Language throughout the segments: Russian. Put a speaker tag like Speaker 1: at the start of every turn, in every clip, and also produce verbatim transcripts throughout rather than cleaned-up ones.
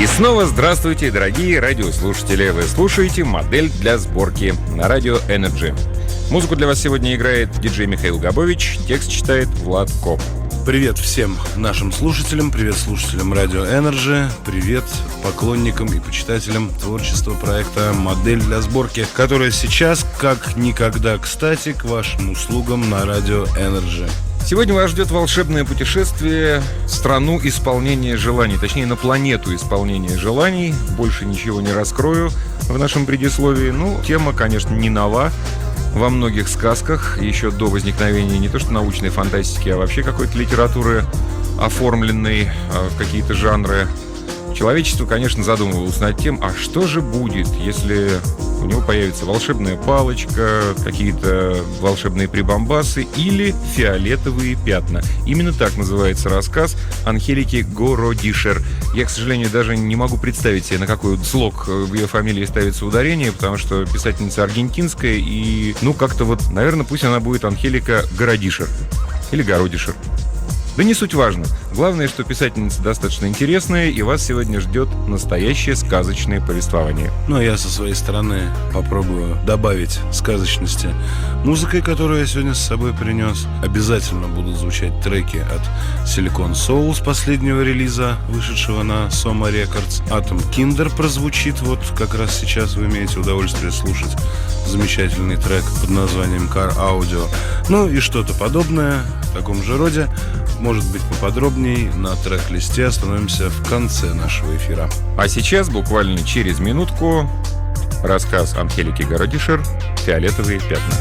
Speaker 1: И снова здравствуйте, дорогие радиослушатели. Вы слушаете «Модель для сборки» на радио Energy. Музыку для вас сегодня играет диджей Михаил Габович, текст читает Влад Коп.
Speaker 2: Привет всем нашим слушателям, привет слушателям радио Energy, привет поклонникам и почитателям творчества проекта «Модель для сборки», которая сейчас, как никогда кстати, к вашим услугам на радио Energy.
Speaker 1: Сегодня вас ждет волшебное путешествие в страну исполнения желаний, точнее, на планету исполнения желаний. Больше ничего не раскрою в нашем предисловии. Ну, тема, конечно, не нова. Во многих сказках, еще до возникновения не то что научной фантастики, а вообще какой-то литературы, оформленной в какие-то жанры, человечество, конечно, задумывалось над тем, а что же будет, если у него появится волшебная палочка, какие-то волшебные прибамбасы или фиолетовые пятна. Именно так называется рассказ Анхелики Городишер. Я, к сожалению, даже не могу представить себе, на какой слог в ее фамилии ставится ударение, потому что писательница аргентинская, и, ну, как-то вот, наверное, пусть она будет Анхелика Городишер или Городишер. Да не суть важно. Главное, что писательница достаточно интересная, и вас сегодня ждет настоящее сказочное повествование.
Speaker 2: Ну, а я со своей стороны попробую добавить сказочности музыкой, которую я сегодня с собой принес. Обязательно будут звучать треки от Silicon Soul с последнего релиза, вышедшего на Soma Records. Atom Kinder прозвучит, вот как раз сейчас вы имеете удовольствие слушать замечательный трек под названием Car Audio. Ну и что-то подобное в таком же роде. Может быть, поподробней на трек-листе остановимся в конце нашего эфира.
Speaker 1: А сейчас, буквально через минутку, рассказ Анхелики Городишер «Фиолетовые пятна».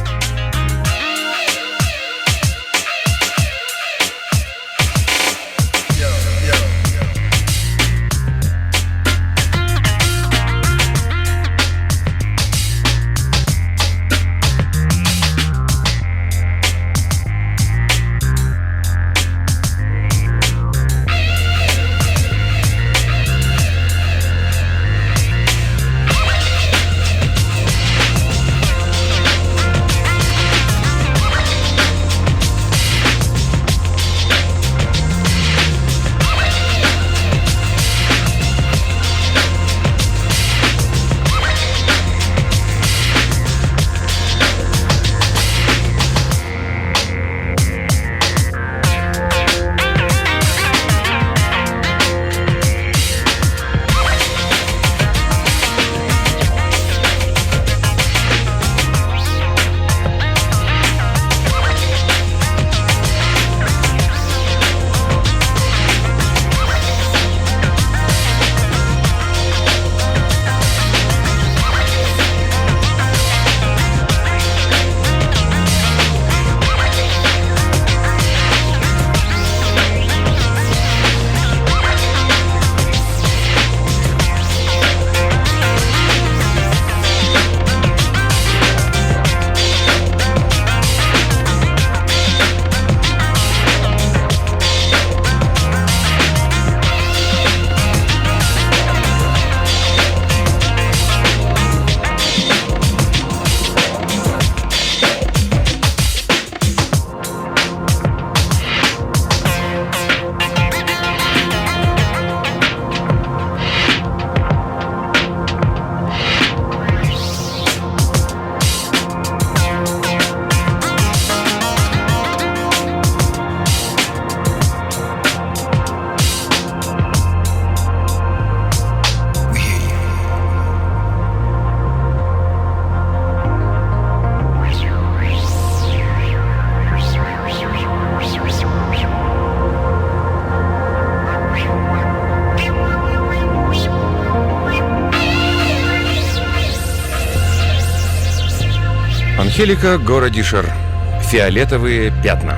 Speaker 1: Анхелика Городишер. «Фиолетовые пятна».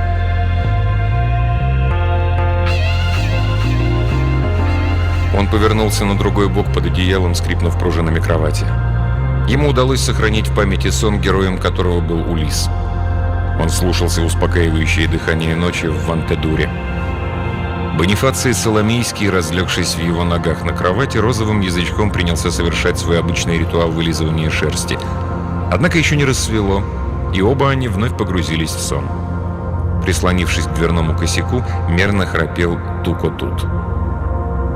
Speaker 1: Он повернулся на другой бок под одеялом, скрипнув пружинами кровати. Ему удалось сохранить в памяти сон, героем которого был Улисс. Он слушался успокаивающее дыхание ночи в Вантедуре. Бонифаций Соломейский, разлегшись в его ногах на кровати, розовым язычком принялся совершать свой обычный ритуал вылизывания шерсти. Однако еще не рассвело, и оба они вновь погрузились в сон. Прислонившись к дверному косяку, мерно храпел Туко-Тут.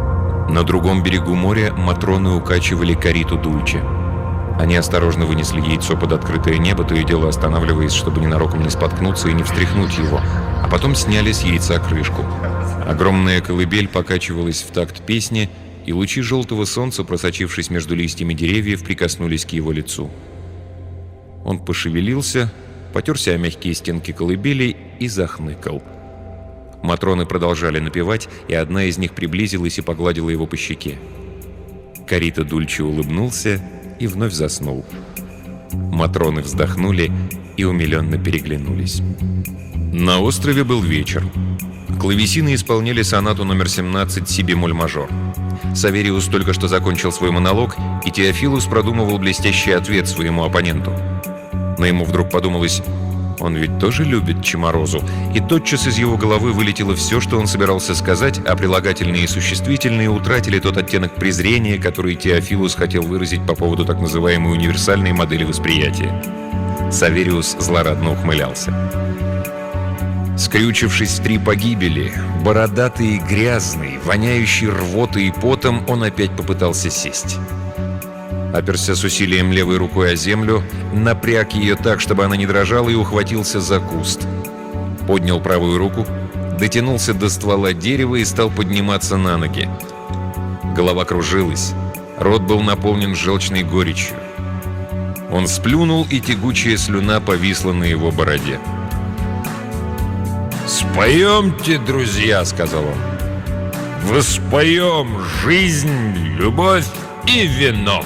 Speaker 1: На другом берегу моря матроны укачивали Кариту Дульче. Они осторожно вынесли яйцо под открытое небо, то и дело останавливаясь, чтобы ненароком не споткнуться и не встряхнуть его, а потом сняли с яйца крышку. Огромная колыбель покачивалась в такт песни, и лучи желтого солнца, просочившись между листьями деревьев, прикоснулись к его лицу. Он пошевелился, потерся о мягкие стенки колыбели и захныкал. Матроны продолжали напевать, и одна из них приблизилась и погладила его по щеке. Карита Дульче улыбнулся и вновь заснул. Матроны вздохнули и умиленно переглянулись. На острове был вечер. Клавесины исполняли сонату номер семнадцать си бемоль мажор. Савериус только что закончил свой монолог, и Теофилус продумывал блестящий ответ своему оппоненту. Но ему вдруг подумалось, он ведь тоже любит Чиморозу, и тотчас из его головы вылетело все, что он собирался сказать, а прилагательные и существительные утратили тот оттенок презрения, который Теофилус хотел выразить по поводу так называемой универсальной модели восприятия. Савериус злорадно ухмылялся. Скрючившись в три погибели, бородатый и грязный, воняющий рвотой и потом, он опять попытался сесть. Оперся с усилием левой рукой о землю, напряг ее так, чтобы она не дрожала, и ухватился за куст. Поднял правую руку, дотянулся до ствола дерева и стал подниматься на ноги. Голова кружилась, рот был наполнен желчной горечью. Он сплюнул, и тягучая слюна повисла на его бороде. «Споемте, друзья», — сказал он. «Воспоем жизнь, любовь и вино».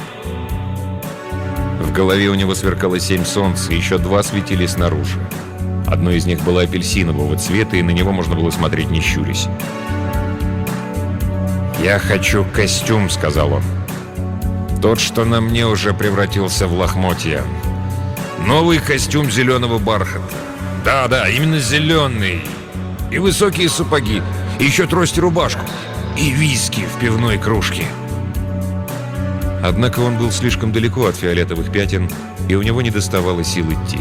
Speaker 1: В голове у него сверкало семь солнц, и еще два светили снаружи. Одно из них было апельсинового цвета, и на него можно было смотреть не щурясь. «Я хочу костюм», — сказал он. «Тот, что на мне уже превратился в лохмотья. Новый костюм зеленого бархата. Да-да, именно зеленый. И высокие сапоги, и еще трость и рубашку, и виски в пивной кружке». Однако он был слишком далеко от фиолетовых пятен, и у него не доставало сил идти.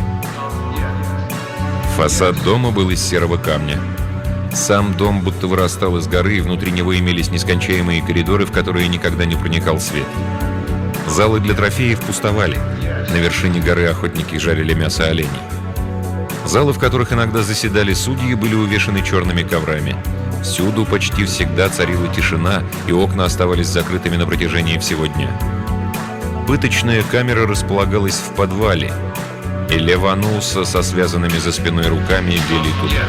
Speaker 1: Фасад дома был из серого камня. Сам дом будто вырастал из горы, и внутри него имелись нескончаемые коридоры, в которые никогда не проникал свет. Залы для трофеев пустовали. На вершине горы охотники жарили мясо оленей. Залы, в которых иногда заседали судьи, были увешаны черными коврами. Всюду почти всегда царила тишина, и окна оставались закрытыми на протяжении всего дня. Пыточная камера располагалась в подвале, и Левануса со связанными за спиной руками вели туда.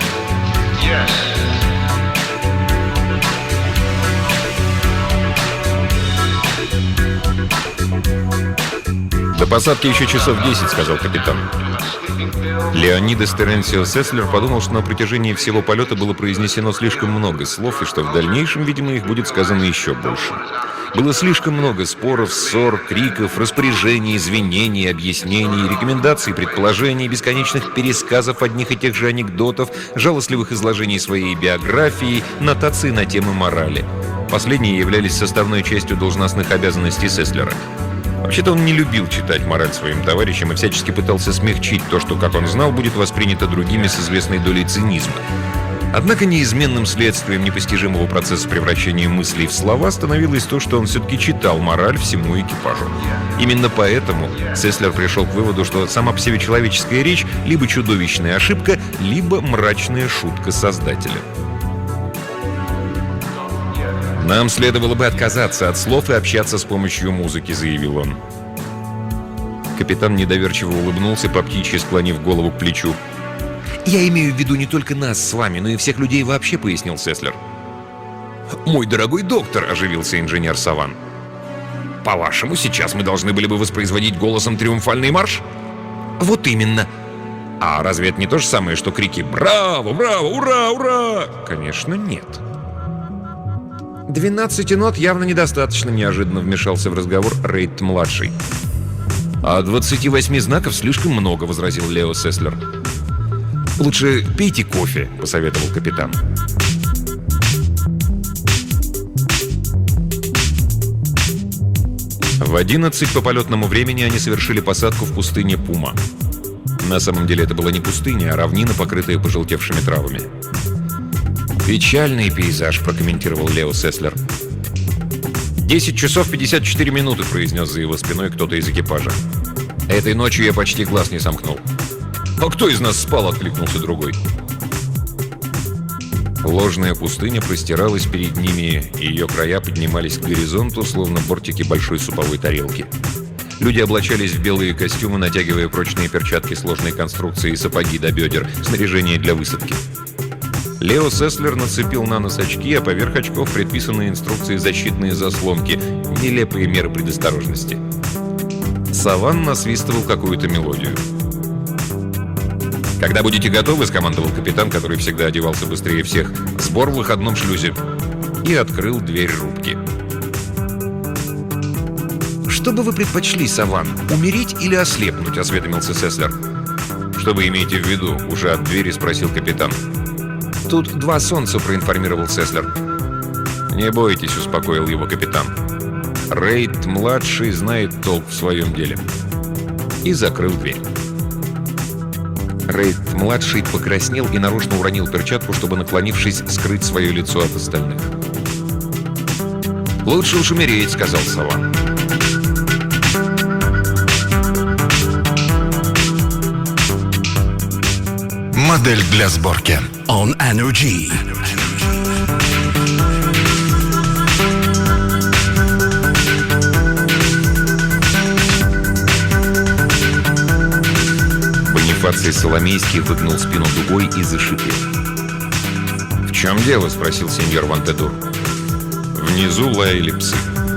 Speaker 1: «До посадки еще часов десять», — сказал капитан. Леонидас Теренсио Сеслер подумал, что на протяжении всего полета было произнесено слишком много слов, и что в дальнейшем, видимо, их будет сказано еще больше. Было слишком много споров, ссор, криков, распоряжений, извинений, объяснений, рекомендаций, предположений, бесконечных пересказов одних и тех же анекдотов, жалостливых изложений своей биографии, нотаций на темы морали. Последние являлись составной частью должностных обязанностей Сеслера. Вообще-то он не любил читать мораль своим товарищам и всячески пытался смягчить то, что, как он знал, будет воспринято другими с известной долей цинизма. Однако неизменным следствием непостижимого процесса превращения мыслей в слова становилось то, что он все-таки читал мораль всему экипажу. Именно поэтому Сеслер пришел к выводу, что сама по себе человеческая речь либо чудовищная ошибка, либо мрачная шутка создателя. «Нам следовало бы отказаться от слов и общаться с помощью музыки», — заявил он. Капитан недоверчиво улыбнулся, по птичьи склонив голову к плечу. «Я имею в виду не только нас с вами, но и всех людей вообще», — пояснил Сеслер. «Мой дорогой доктор», — оживился инженер Саван. «По-вашему, сейчас мы должны были бы воспроизводить голосом триумфальный марш?» «Вот именно. А разве это не то же самое, что крики «Браво! Браво! Ура! Ура!»?» «Конечно, нет». «Двенадцати нот явно недостаточно», — неожиданно вмешался в разговор Рейд-младший. «А двадцати восьми знаков слишком много», — возразил Лео Сеслер. «Лучше пейте кофе», — посоветовал капитан. В одиннадцать по полетному времени они совершили посадку в пустыне Пума. На самом деле это была не пустыня, а равнина, покрытая пожелтевшими травами. «Печальный пейзаж», — прокомментировал Лео Сеслер. «Десять часов пятьдесят четыре минуты», — произнес за его спиной кто-то из экипажа. «Этой ночью я почти глаз не сомкнул». «А кто из нас спал?» — откликнулся другой. Ложная пустыня простиралась перед ними, и ее края поднимались к горизонту, словно бортики большой суповой тарелки. Люди облачались в белые костюмы, натягивая прочные перчатки сложной конструкции и сапоги до бедер, снаряжение для высадки. Лео Сеслер нацепил на нос очки, а поверх очков предписанные инструкции защитные заслонки, нелепые меры предосторожности. Саван насвистывал какую-то мелодию. «Когда будете готовы», — скомандовал капитан, который всегда одевался быстрее всех, — «сбор в выходном шлюзе», и открыл дверь рубки. «Что бы вы предпочли, Саван, умереть или ослепнуть?» — осведомился Сеслер. «Что вы имеете в виду?» — уже от двери спросил капитан. «Тут два солнца», — проинформировал Сеслер. «Не бойтесь», — успокоил его капитан. «Рейд-младший знает толк в своем деле». И закрыл дверь. Рейд-младший покраснел и нарочно уронил перчатку, чтобы, наклонившись, скрыть свое лицо от остальных. «Лучше уж умереть», — сказал Саван.
Speaker 3: Модель для сборки On Energy.
Speaker 1: Бонифаций Соломейский выгнул спину дугой и зашипел. «В чем дело?» — спросил сеньор Вантедур. Внизу лаяли псы.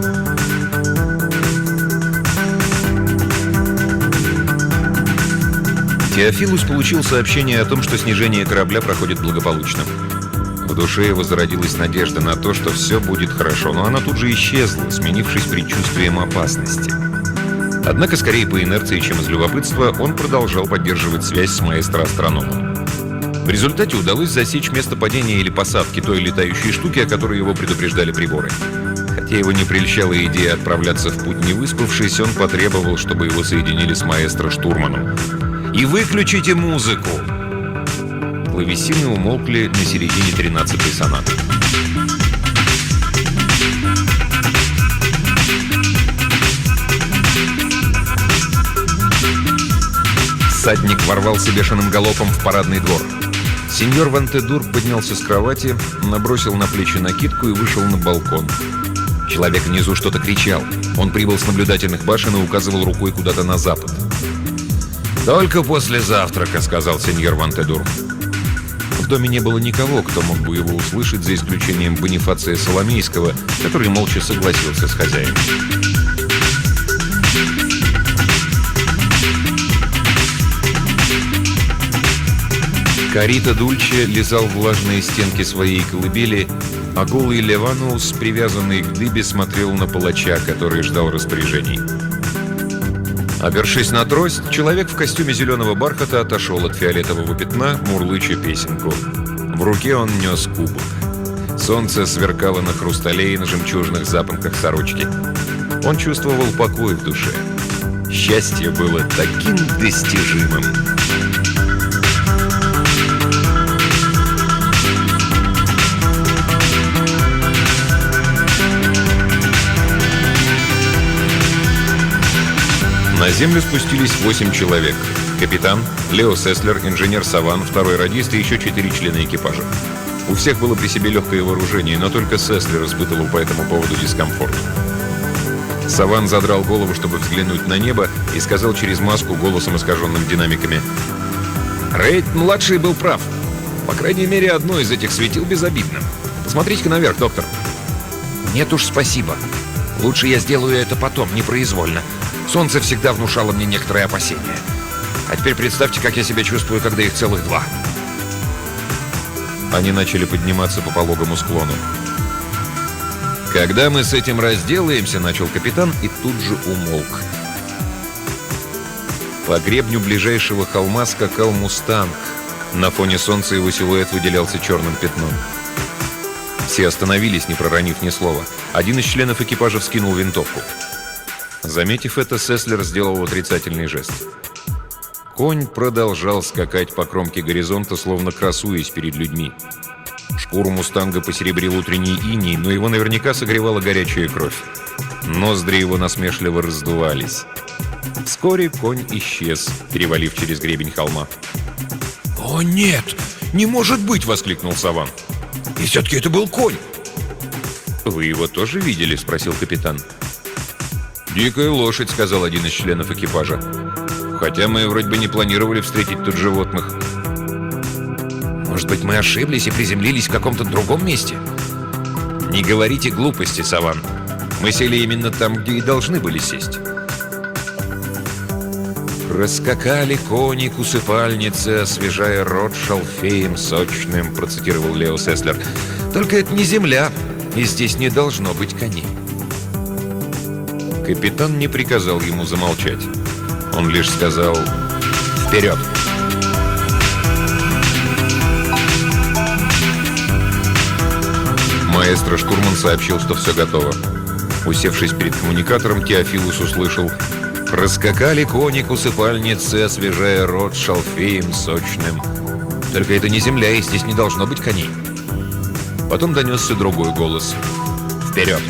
Speaker 1: Теофилус получил сообщение о том, что снижение корабля проходит благополучно. В душе его зародилась надежда на то, что все будет хорошо, но она тут же исчезла, сменившись предчувствием опасности. Однако, скорее по инерции, чем из любопытства, он продолжал поддерживать связь с маэстро-астрономом. В результате удалось засечь место падения или посадки той летающей штуки, о которой его предупреждали приборы. Хотя его не прельщала идея отправляться в путь не выспавшись, он потребовал, чтобы его соединили с маэстро-штурманом. «И выключите музыку!» Клавесины умолкли на середине тринадцатой сонаты. Всадник ворвался бешеным галопом в парадный двор. Сеньор Вантедур поднялся с кровати, набросил на плечи накидку и вышел на балкон. Человек внизу что-то кричал. Он прибыл с наблюдательных башен и указывал рукой куда-то на запад. «Только после завтрака», — сказал сеньор Вантедур. В доме не было никого, кто мог бы его услышать, за исключением Бонифация Соломейского, который молча согласился с хозяином. Карита Дульче лизал влажные стенки своей колыбели, а голый Леванус, привязанный к дыбе, смотрел на палача, который ждал распоряжений. Опершись на трость, человек в костюме зеленого бархата отошел от фиолетового пятна, мурлыча песенку. В руке он нес кубок. Солнце сверкало на хрустале и на жемчужных запонках сорочки. Он чувствовал покой в душе. Счастье было таким достижимым. На землю спустились восемь человек. Капитан, Лео Сеслер, инженер Саван, второй радист и еще четыре члена экипажа. У всех было при себе легкое вооружение, но только Сеслер испытывал по этому поводу дискомфорт. Саван задрал голову, чтобы взглянуть на небо, и сказал через маску голосом, искаженным динамиками: «Рейд-младший был прав. По крайней мере, одно из этих светил безобидно. Посмотрите-ка наверх, доктор». «Нет уж, спасибо. Лучше я сделаю это потом, непроизвольно. Солнце всегда внушало мне некоторые опасения. А теперь представьте, как я себя чувствую, когда их целых два». Они начали подниматься по пологому склону. «Когда мы с этим разделаемся», — начал капитан и тут же умолк. По гребню ближайшего холма скакал мустанг. На фоне солнца его силуэт выделялся черным пятном. Все остановились, не проронив ни слова. Один из членов экипажа вскинул винтовку. Заметив это, Сеслер сделал отрицательный жест. Конь продолжал скакать по кромке горизонта, словно красуясь перед людьми. Шкуру мустанга посеребрил утренний иней, но его наверняка согревала горячая кровь. Ноздри его насмешливо раздувались. Вскоре конь исчез, перевалив через гребень холма. «О, нет! Не может быть!» — воскликнул Саван. «И все-таки это был конь!» «Вы его тоже видели?» — спросил капитан. «Дикая лошадь», — сказал один из членов экипажа. «Хотя мы вроде бы не планировали встретить тут животных». «Может быть, мы ошиблись и приземлились в каком-то другом месте?» «Не говорите глупости, Саван. Мы сели именно там, где и должны были сесть». «Раскакали кони к усыпальнице, освежая рот шалфеем сочным», — процитировал Лео Сеслер. «Только это не земля, и здесь не должно быть коней». Капитан не приказал ему замолчать. Он лишь сказал «Вперед!». Маэстро-штурман сообщил, что все готово. Усевшись перед коммуникатором, Теофилус услышал: «Раскакали кони к усыпальнице, освежая рот шалфеем сочным». «Только это не земля, и здесь не должно быть коней». Потом донесся другой голос: «Вперед!».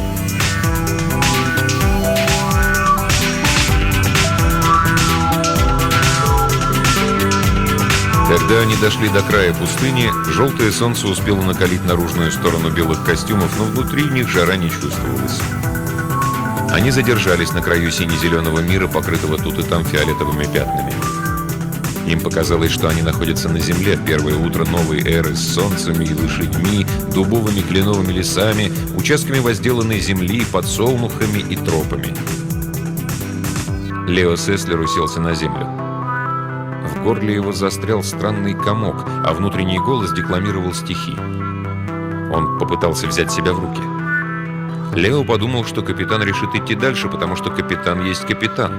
Speaker 1: Когда они дошли до края пустыни, желтое солнце успело накалить наружную сторону белых костюмов, но внутри них жара не чувствовалась. Они задержались на краю сине-зеленого мира, покрытого тут и там фиолетовыми пятнами. Им показалось, что они находятся на земле в первое утро новой эры с солнцем и лошадьми, дубовыми кленовыми лесами, участками возделанной земли, подсолнухами и тропами. Лео Сеслер уселся на землю. В горле его застрял странный комок, а внутренний голос декламировал стихи. Он попытался взять себя в руки. Лео подумал, что капитан решит идти дальше, потому что капитан есть капитан.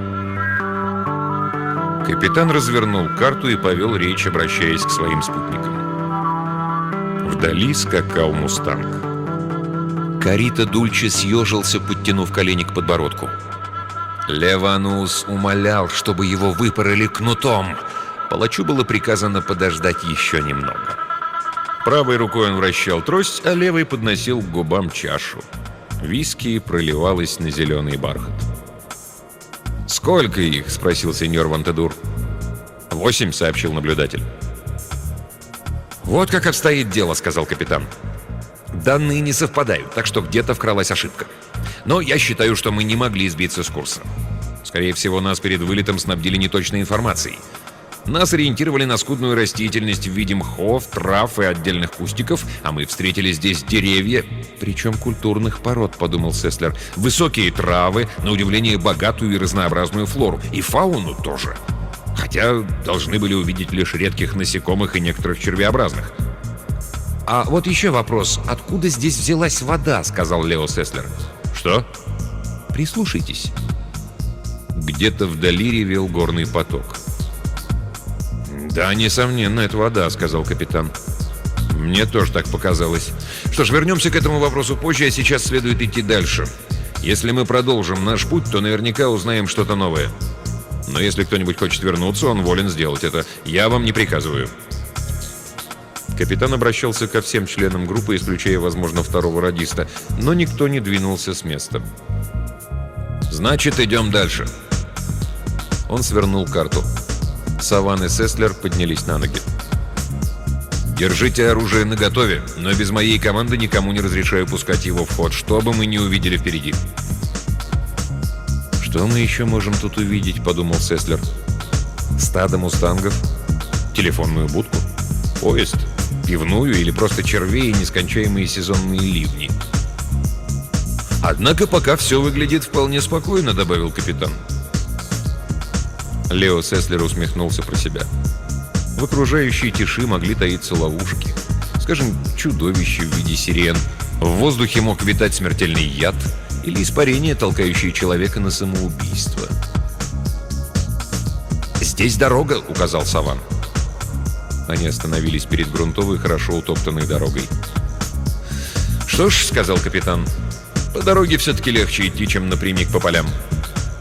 Speaker 1: Капитан развернул карту и повел речь, обращаясь к своим спутникам. Вдали скакал мустанг. Карита Дульче съежился, подтянув колени к подбородку. Леванус умолял, чтобы его выпороли кнутом. Палачу было приказано подождать еще немного. Правой рукой он вращал трость, а левой подносил к губам чашу. Виски проливалось на зеленый бархат. «Сколько их?» — спросил сеньор Вантедур. «Восемь», — сообщил наблюдатель. «Вот как обстоит дело», — сказал капитан. «Данные не совпадают, так что где-то вкралась ошибка. Но я считаю, что мы не могли сбиться с курса. Скорее всего, нас перед вылетом снабдили неточной информацией. Нас ориентировали на скудную растительность в виде мхов, трав и отдельных кустиков, а мы встретили здесь деревья, причем культурных пород», — подумал Сеслер. «Высокие травы, на удивление богатую и разнообразную флору, и фауну тоже. Хотя должны были увидеть лишь редких насекомых и некоторых червеобразных». «А вот еще вопрос. Откуда здесь взялась вода?» — сказал Лео Сеслер. «Что?» «Прислушайтесь». Где-то вдали ревел горный поток. «Да, несомненно, это вода», — сказал капитан. «Мне тоже так показалось. Что ж, вернемся к этому вопросу позже, а сейчас следует идти дальше. Если мы продолжим наш путь, то наверняка узнаем что-то новое. Но если кто-нибудь хочет вернуться, он волен сделать это. Я вам не приказываю». Капитан обращался ко всем членам группы, исключая, возможно, второго радиста, но никто не двинулся с места. «Значит, идем дальше». Он свернул карту. Саван и Сеслер поднялись на ноги. «Держите оружие наготове, но без моей команды никому не разрешаю пускать его в ход, что бы мы ни увидели впереди». «Что мы еще можем тут увидеть?» — подумал Сеслер. «Стадо мустангов? Телефонную будку? Поезд? Пивную или просто червей и нескончаемые сезонные ливни?» «Однако пока все выглядит вполне спокойно», — добавил капитан. Лео Сеслер усмехнулся про себя. В окружающей тиши могли таиться ловушки. Скажем, чудовище в виде сирен. В воздухе мог витать смертельный яд или испарение, толкающее человека на самоубийство. «Здесь дорога», — указал Саван. Они остановились перед грунтовой, хорошо утоптанной дорогой. «Что ж», — сказал капитан, — «по дороге все-таки легче идти, чем напрямик по полям».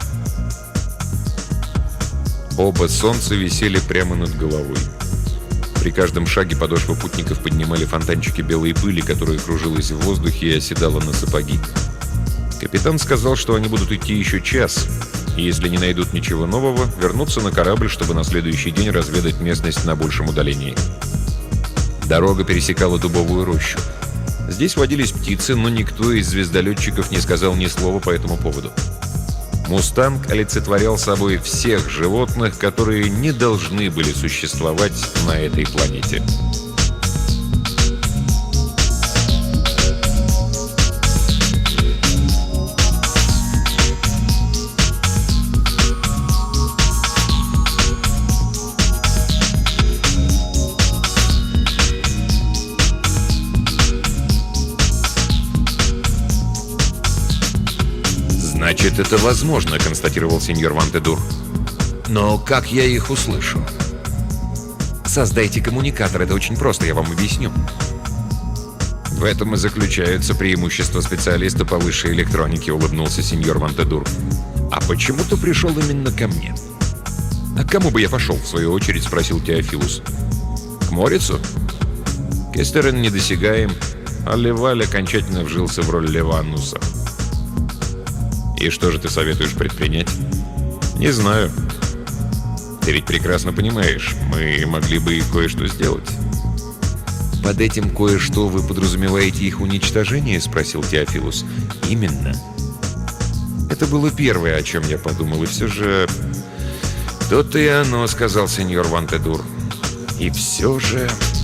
Speaker 1: Оба солнца висели прямо над головой. При каждом шаге подошвы путников поднимали фонтанчики белой пыли, которая кружилась в воздухе и оседала на сапоги. Капитан сказал, что они будут идти еще час, и если не найдут ничего нового, вернутся на корабль, чтобы на следующий день разведать местность на большем удалении. Дорога пересекала дубовую рощу. Здесь водились птицы, но никто из звездолетчиков не сказал ни слова по этому поводу. «Мустанг» олицетворял собой всех животных, которые не должны были существовать на этой планете. «Значит, это возможно», — констатировал сеньор Вантедур. «Но как я их услышу?» «Создайте коммуникатор, это очень просто, я вам объясню». «В этом и заключается преимущество специалиста по высшей электронике», — улыбнулся сеньор Вантедур. «А почему ты пришел именно ко мне?» «А к кому бы я пошел?» — в свою очередь спросил Теофилус. «К Морицу?» Кестерен недосягаем, а Леваль окончательно вжился в роль Левануса. «И что же ты советуешь предпринять?» «Не знаю. Ты ведь прекрасно понимаешь, мы могли бы и кое-что сделать». «Под этим кое-что вы подразумеваете их уничтожение?» — спросил Теофилус. «Именно. Это было первое, о чем я подумал, и все же...» «То-то и оно», — сказал сеньор Вантедур. «И все же...»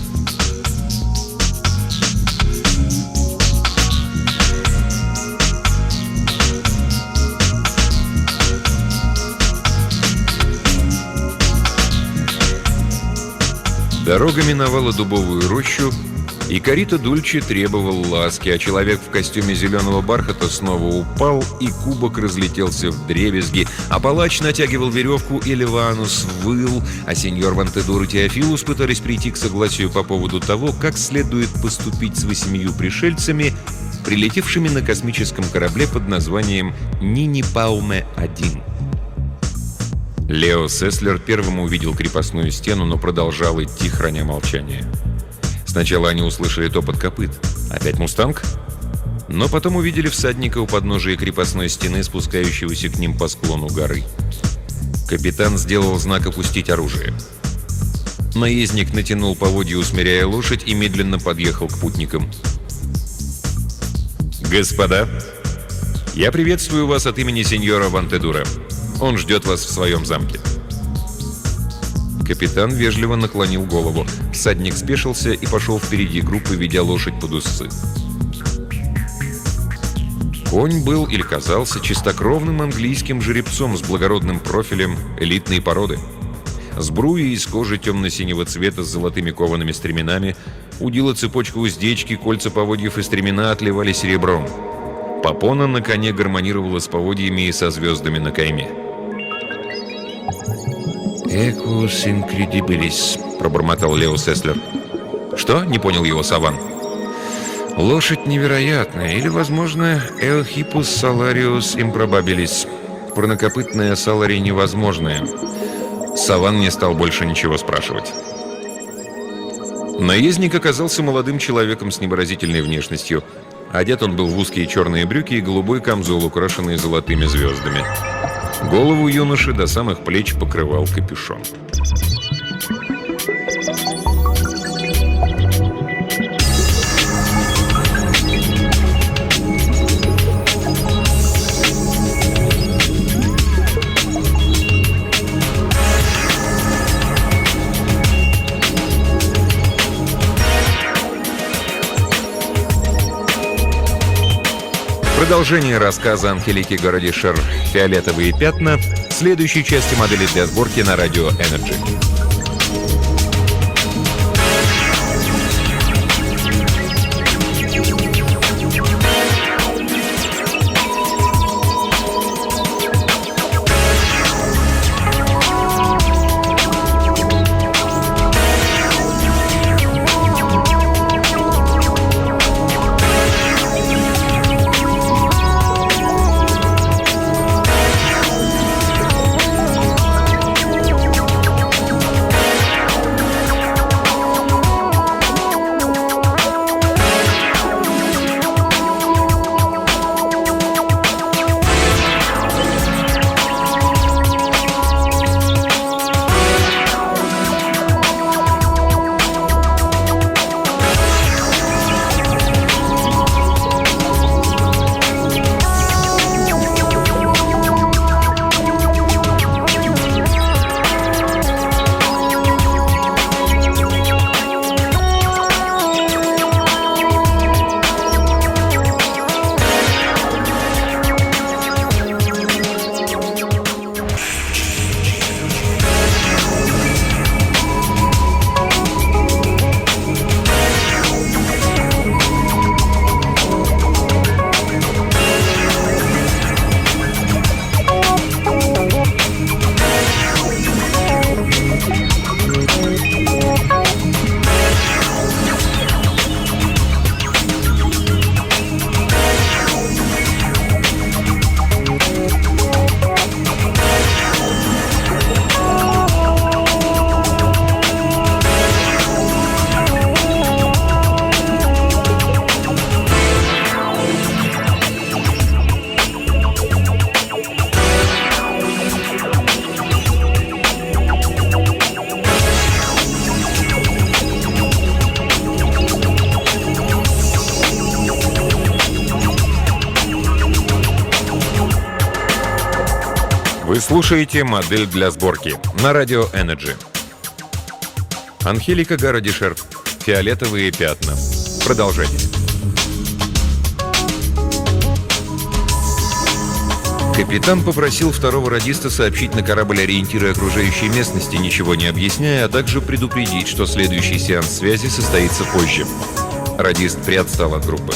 Speaker 1: Дорога миновала дубовую рощу, и Карита Дульче требовал ласки, а человек в костюме зеленого бархата снова упал, и кубок разлетелся вдребезги, а палач натягивал веревку, и Леванус выл, а сеньор Вантедур и Теофилус пытались прийти к согласию по поводу того, как следует поступить с восемью пришельцами, прилетевшими на космическом корабле под названием Нини-Пауме-один. Лео Сеслер первым увидел крепостную стену, но продолжал идти, храня молчание. Сначала они услышали топот копыт. Опять «Мустанг»? Но потом увидели всадника у подножия крепостной стены, спускающегося к ним по склону горы. Капитан сделал знак опустить оружие. Наездник натянул поводья, усмиряя лошадь, и медленно подъехал к путникам. «Господа, я приветствую вас от имени сеньора Вантедура. Он ждет вас в своем замке». Капитан вежливо наклонил голову. Всадник спешился и пошел впереди группы, ведя лошадь под усы. Конь был или казался чистокровным английским жеребцом с благородным профилем элитной породы. Сбруя из кожи темно-синего цвета с золотыми коваными стременами, удила цепочка уздечки, кольца поводьев и стремена отливали серебром. Попона на коне гармонировала с поводьями и со звездами на кайме. «Экус инкредибилис», — пробормотал Лео Сеслер. «Что?» — не понял его Саван. «Лошадь невероятная, или, возможно, элхипус салариус импробабилис. Парнокопытная салари невозможная». Саван не стал больше ничего спрашивать. Наездник оказался молодым человеком с невыразительной внешностью. Одет он был в узкие черные брюки и голубой камзол, украшенный золотыми звездами. Голову юноши до самых плеч покрывал капюшон. Продолжение рассказа Анхелики Городишер «Фиолетовые пятна» в следующей части модели для сборки на радио Energy. Вы слушаете «Модель для сборки» на радио Energy. Анхелика Гародишер. «Фиолетовые пятна». Продолжение. Капитан попросил второго радиста сообщить на корабль ориентиры окружающей местности, ничего не объясняя, а также предупредить, что следующий сеанс связи состоится позже. Радист приотстал от группы.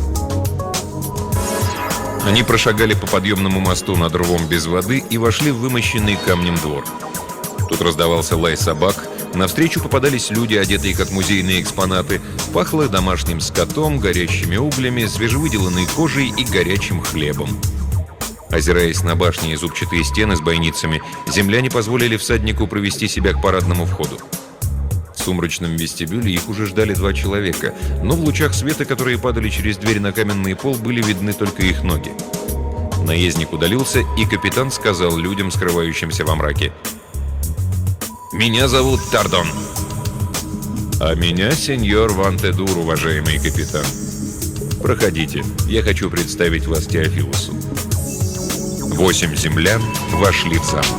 Speaker 1: Они прошагали по подъемному мосту над рвом без воды и вошли в вымощенный камнем двор. Тут раздавался лай собак, навстречу попадались люди, одетые как музейные экспонаты, пахло домашним скотом, горящими углями, свежевыделанной кожей и горячим хлебом. Озираясь на башни и зубчатые стены с бойницами, земляне позволили всаднику провести себя к парадному входу. В сумрачном вестибюле их уже ждали два человека, но в лучах света, которые падали через дверь на каменный пол, были видны только их ноги. Наездник удалился, и капитан сказал людям, скрывающимся во мраке: «Меня зовут Тардон». «А меня сеньор Вантедур, уважаемый капитан. Проходите, я хочу представить вас Теофилусу». Восемь землян вошли в замок.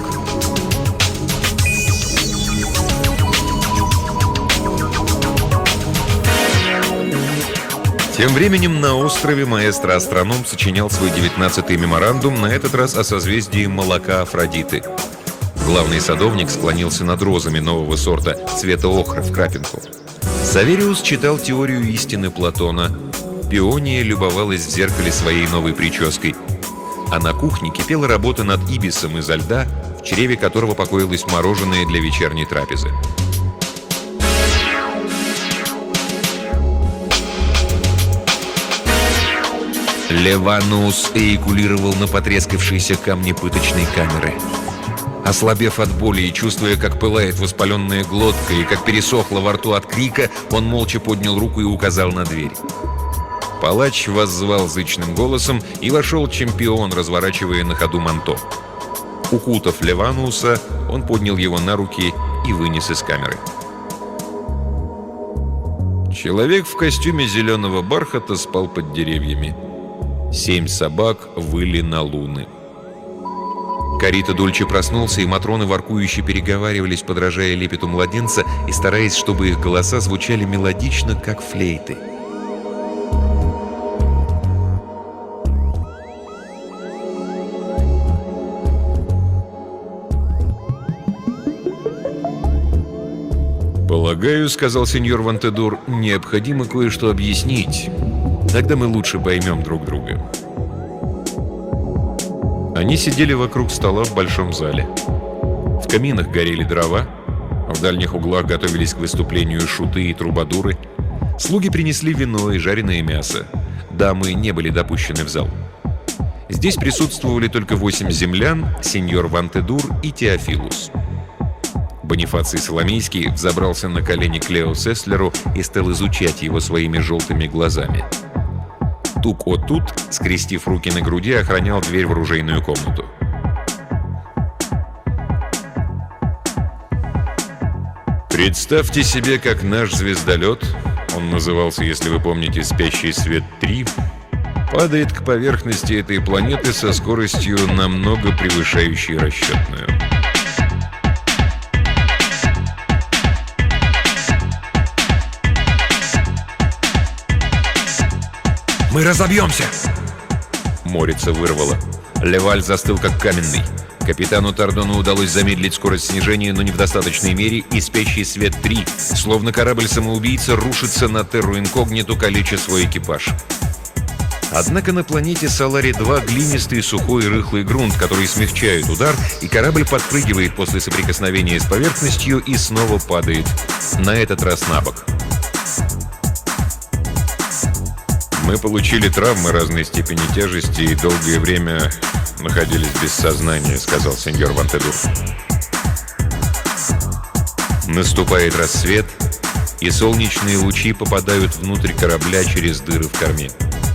Speaker 1: Тем временем на острове маэстро-астроном сочинял свой девятнадцатый меморандум, на этот раз о созвездии молока Афродиты. Главный садовник склонился над розами нового сорта цвета охры в крапинку. Савериус читал теорию истины Платона. Пиония любовалась в зеркале своей новой прической. А на кухне кипела работа над ибисом изо льда, в чреве которого покоилось мороженое для вечерней трапезы. Леванус эякулировал на потрескавшиеся камни пыточной камеры. Ослабев от боли и чувствуя, как пылает воспаленная глотка и как пересохло во рту от крика, он молча поднял руку и указал на дверь. Палач воззвал зычным голосом, и вошел чемпион, разворачивая на ходу манто. Укутав Левануса, он поднял его на руки и вынес из камеры. Человек в костюме зеленого бархата спал под деревьями. Семь собак выли на луны. Карита Дульче проснулся, и матроны воркующе переговаривались, подражая лепету младенца и стараясь, чтобы их голоса звучали мелодично, как флейты. «Полагаю, — сказал сеньор Вантедур, — необходимо кое-что объяснить. Тогда мы лучше поймем друг друга». Они сидели вокруг стола в большом зале. В каминах горели дрова, в дальних углах готовились к выступлению шуты и трубадуры. Слуги принесли вино и жареное мясо. Дамы не были допущены в зал. Здесь присутствовали только восемь землян, сеньор Вантедур и Теофилус. Бонифаций Соломейский взобрался на колени к Лео Сеслеру и стал изучать его своими желтыми глазами. Тук-о-тут, скрестив руки на груди, охранял дверь в оружейную комнату. Представьте себе, как наш звездолет, он назывался, если вы помните, «Спящий свет-три», падает к поверхности этой планеты со скоростью, намного превышающей расчетную. «Мы разобьемся!» Морица вырвала. Леваль застыл как каменный. Капитану Тардону удалось замедлить скорость снижения, но не в достаточной мере, и спящий свет-три, словно корабль-самоубийца, рушится на терру инкогниту, калеча свой экипаж. Однако на планете Солари-два глинистый, сухой и рыхлый грунт, который смягчает удар, и корабль подпрыгивает после соприкосновения с поверхностью и снова падает, на этот раз на бок. Мы получили травмы разной степени тяжести и долгое время находились без сознания, сказал сеньор Вантедур. Наступает рассвет, и солнечные лучи попадают внутрь корабля через дыры в корме.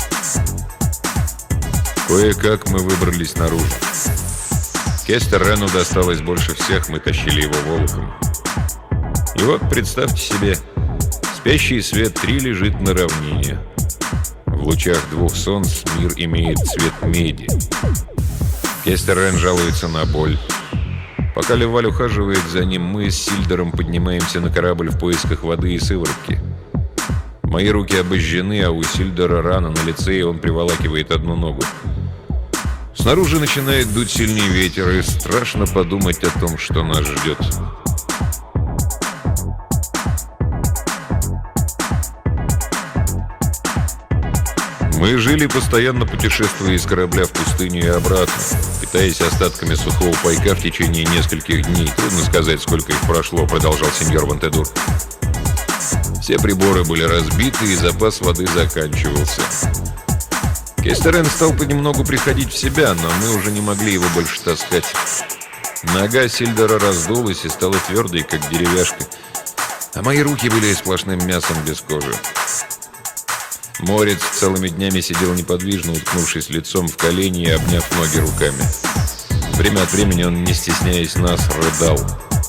Speaker 1: Кое-как мы выбрались наружу. Кестер Рену досталось больше всех, мы тащили его волоком. И вот, представьте себе, спящий свет-три лежит на равнине. В лучах двух солнц мир имеет цвет меди. Кестерен жалуется на боль. Пока Леваль ухаживает за ним, мы с Сильдером поднимаемся на корабль в поисках воды и сыворотки. Мои руки обожжены, а у Сильдера рана на лице, и он приволакивает одну ногу. Снаружи начинает дуть сильный ветер, и страшно подумать о том, что нас ждет. Мы жили, постоянно путешествуя из корабля в пустыню и обратно, питаясь остатками сухого пайка в течение нескольких дней. Трудно сказать, сколько их прошло, продолжал сеньор Вантедур. Все приборы были разбиты, и запас воды заканчивался. Кестерен стал понемногу приходить в себя, но мы уже не могли его больше таскать. Нога Сильдера раздулась и стала твердой, как деревяшка, а мои руки были сплошным мясом без кожи. Морец целыми днями сидел неподвижно, уткнувшись лицом в колени и обняв ноги руками. Время от времени он, не стесняясь нас, рыдал.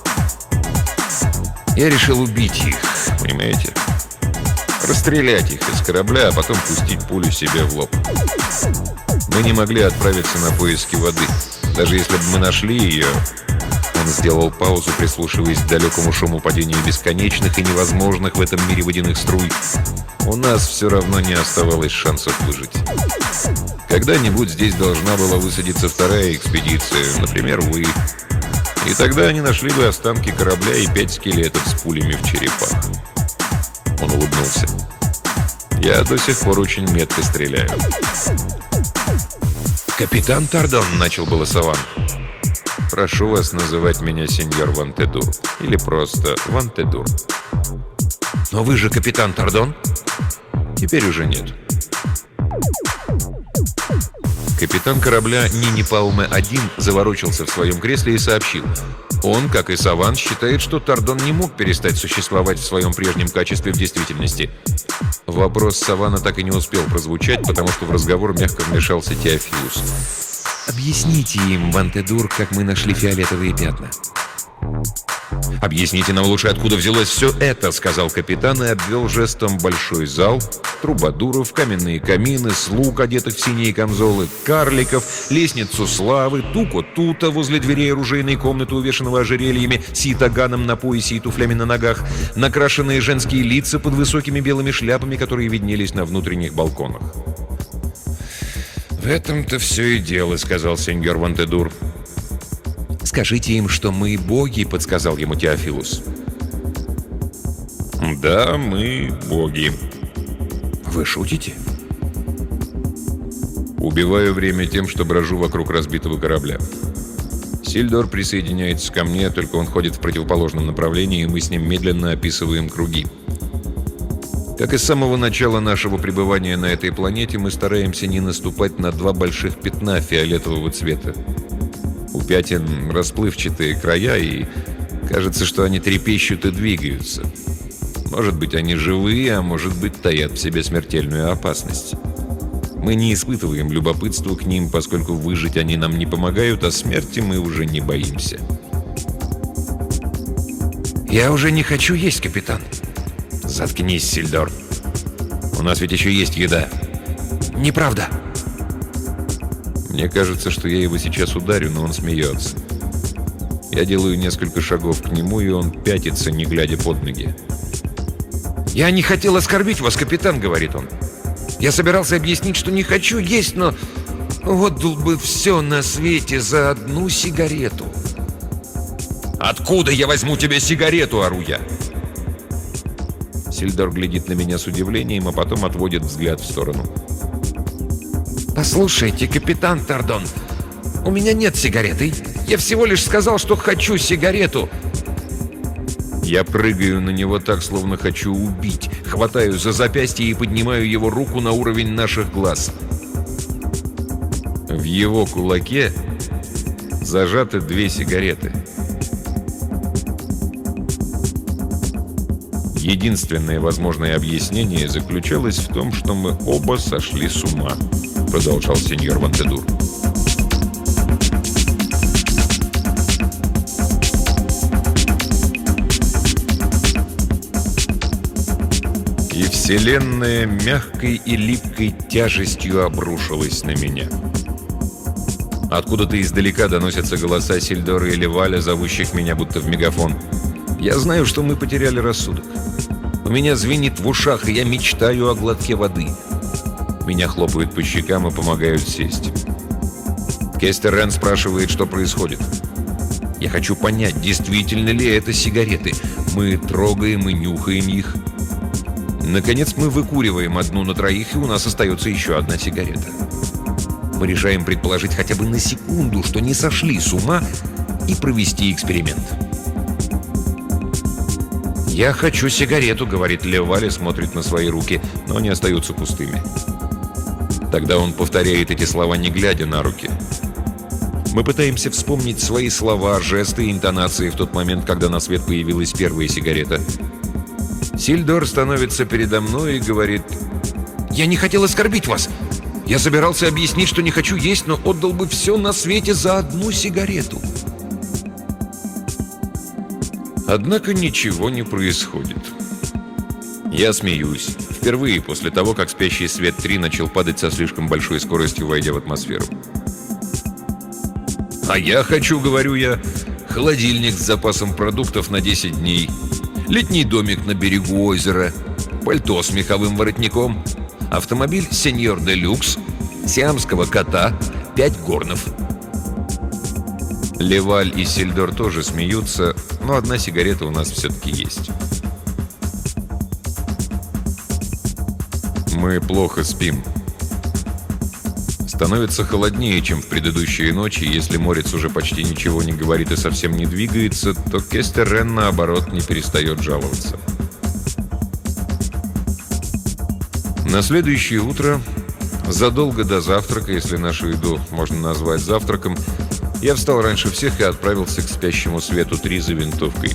Speaker 1: Я решил убить их, понимаете? Расстрелять их из корабля, а потом пустить пулю себе в лоб. Мы не могли отправиться на поиски воды. Даже если бы мы нашли ее... Он сделал паузу, прислушиваясь к далекому шуму падения бесконечных и невозможных в этом мире водяных струй. У нас все равно не оставалось шансов выжить. Когда-нибудь здесь должна была высадиться вторая экспедиция, например, вы. И тогда они нашли бы останки корабля и пять скелетов с пулями в черепах. Он улыбнулся. Я до сих пор очень метко стреляю. «Капитан Тардон», — начал было Саван. «Прошу вас называть меня сеньор Вантедур. Или просто Вантедур». «Но вы же капитан Тардон?» «Теперь уже нет». Капитан корабля Нини Пауме-один заворочился в своем кресле и сообщил. Он, как и Саван, считает, что Тардон не мог перестать существовать в своем прежнем качестве в действительности. Вопрос Савана так и не успел прозвучать, потому что в разговор мягко вмешался Теофилус. «Объясните им, Вантедур, как мы нашли фиолетовые пятна». «Объясните нам лучше, откуда взялось все это», — сказал капитан и обвел жестом большой зал, трубадуров, каменные камины, слуг, одетых в синие камзолы, карликов, лестницу славы, туко-тута возле дверей оружейной комнаты, увешанного ожерельями, ситаганом на поясе и туфлями на ногах, накрашенные женские лица под высокими белыми шляпами, которые виднелись на внутренних балконах. «В этом-то все и дело», — сказал сеньор Вантедур. «Скажите им, что мы боги», — подсказал ему Теофилус. «Да, мы боги». «Вы шутите?» «Убиваю время тем, что брожу вокруг разбитого корабля. Сильдор присоединяется ко мне, только он ходит в противоположном направлении, и мы с ним медленно описываем круги. Как и с самого начала нашего пребывания на этой планете, мы стараемся не наступать на два больших пятна фиолетового цвета. У пятен расплывчатые края, и кажется, что они трепещут и двигаются. Может быть, они живые, а может быть, таят в себе смертельную опасность. Мы не испытываем любопытства к ним, поскольку выжить они нам не помогают, а смерти мы уже не боимся». «Я уже не хочу есть, капитан». «Заткнись, Сильдор. У нас ведь еще есть еда». «Неправда». Мне кажется, что я его сейчас ударю, но он смеется. Я делаю несколько шагов к нему, и он пятится, не глядя под ноги. «Я не хотел оскорбить вас, капитан», — говорит он. «Я собирался объяснить, что не хочу есть, но отдал бы все на свете за одну сигарету». «Откуда я возьму тебе сигарету?» — ору я. Сильдор глядит на меня с удивлением, а потом отводит взгляд в сторону. «Послушайте, капитан Тардон, у меня нет сигареты. Я всего лишь сказал, что хочу сигарету». Я прыгаю на него так, словно хочу убить. Хватаю за запястье и поднимаю его руку на уровень наших глаз. В его кулаке зажаты две сигареты. Единственное возможное объяснение заключалось в том, что мы оба сошли с ума, продолжал сеньор Вантедур. И вселенная мягкой и липкой тяжестью обрушилась на меня. Откуда-то издалека доносятся голоса Сильдора и Леваля, зовущих меня будто в мегафон. Я знаю, что мы потеряли рассудок. У меня звенит в ушах, и я мечтаю о глотке воды. Меня хлопают по щекам и помогают сесть. Кестер Рен спрашивает, что происходит. Я хочу понять, действительно ли это сигареты. Мы трогаем и нюхаем их. Наконец мы выкуриваем одну на троих, и у нас остается еще одна сигарета. Мы решаем предположить хотя бы на секунду, что не сошли с ума, и провести эксперимент. «Я хочу сигарету», — говорит Леваль и смотрит на свои руки, но они остаются пустыми. Тогда он повторяет эти слова, не глядя на руки. Мы пытаемся вспомнить свои слова, жесты и интонации в тот момент, когда на свет появилась первая сигарета. Сильдор становится передо мной и говорит: «Я не хотел оскорбить вас. Я собирался объяснить, что не хочу есть, но отдал бы все на свете за одну сигарету». Однако ничего не происходит. Я смеюсь. Впервые после того, как спящий свет три начал падать со слишком большой скоростью, войдя в атмосферу. «А я хочу, — говорю я, — холодильник с запасом продуктов на десять дней, летний домик на берегу озера, пальто с меховым воротником, автомобиль Сеньор де Люкс, сиамского кота, пять горнов». Леваль и Сильдор тоже смеются, но одна сигарета у нас все-таки есть. Мы плохо спим. Становится холоднее, чем в предыдущие ночи. Если Морец уже почти ничего не говорит и совсем не двигается, то Кестер Рен, наоборот, не перестает жаловаться. На следующее утро, задолго до завтрака, если нашу еду можно назвать завтраком, я встал раньше всех и отправился к спящему свету три за винтовкой.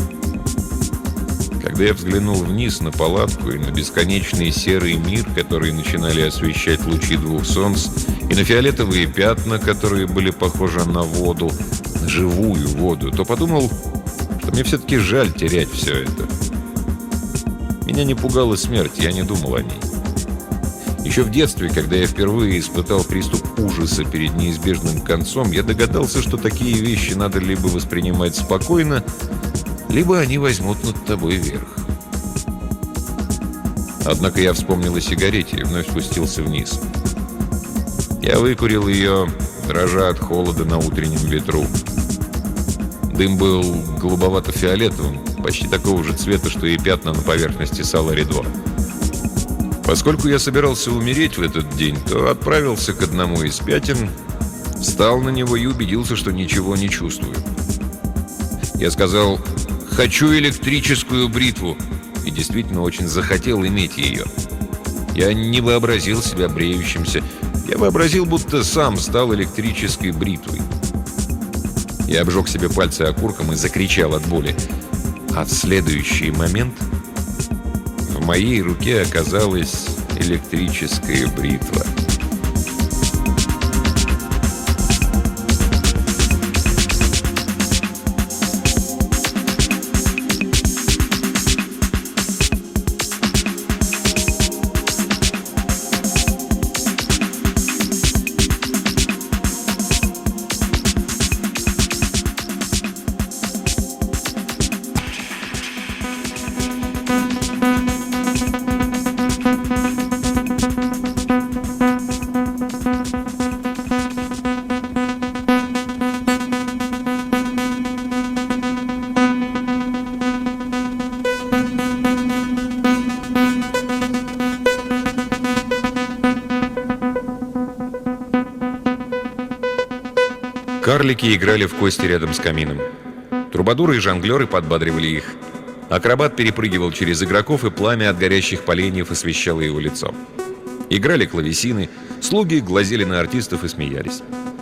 Speaker 1: Когда я взглянул вниз на палатку и на бесконечный серый мир, который начинали освещать лучи двух солнц, и на фиолетовые пятна, которые были похожи на воду, на живую воду, то подумал, что мне все-таки жаль терять все это. Меня не пугала смерть, я не думал о ней. Еще в детстве, когда я впервые испытал приступ ужаса перед неизбежным концом, я догадался, что такие вещи надо либо воспринимать спокойно, либо они возьмут над тобой верх. Однако я вспомнил о сигарете и вновь спустился вниз. Я выкурил ее, дрожа от холода на утреннем ветру. Дым был голубовато-фиолетовым, почти такого же цвета, что и пятна на поверхности Салари-два. Поскольку я собирался умереть в этот день, то отправился к одному из пятен, встал на него и убедился, что ничего не чувствую. Я сказал: «Хочу электрическую бритву», и действительно очень захотел иметь ее. Я не вообразил себя бреющимся. Я вообразил, будто сам стал электрической бритвой. Я обжег себе пальцы окурком и закричал от боли. А в следующий момент в моей руке оказалась электрическая бритва. Карлики играли в кости рядом с камином. Трубадуры и жонглеры подбадривали их. Акробат перепрыгивал через игроков, и пламя от горящих поленьев освещало его лицо. Играли клавесины, слуги глазели на артистов и смеялись.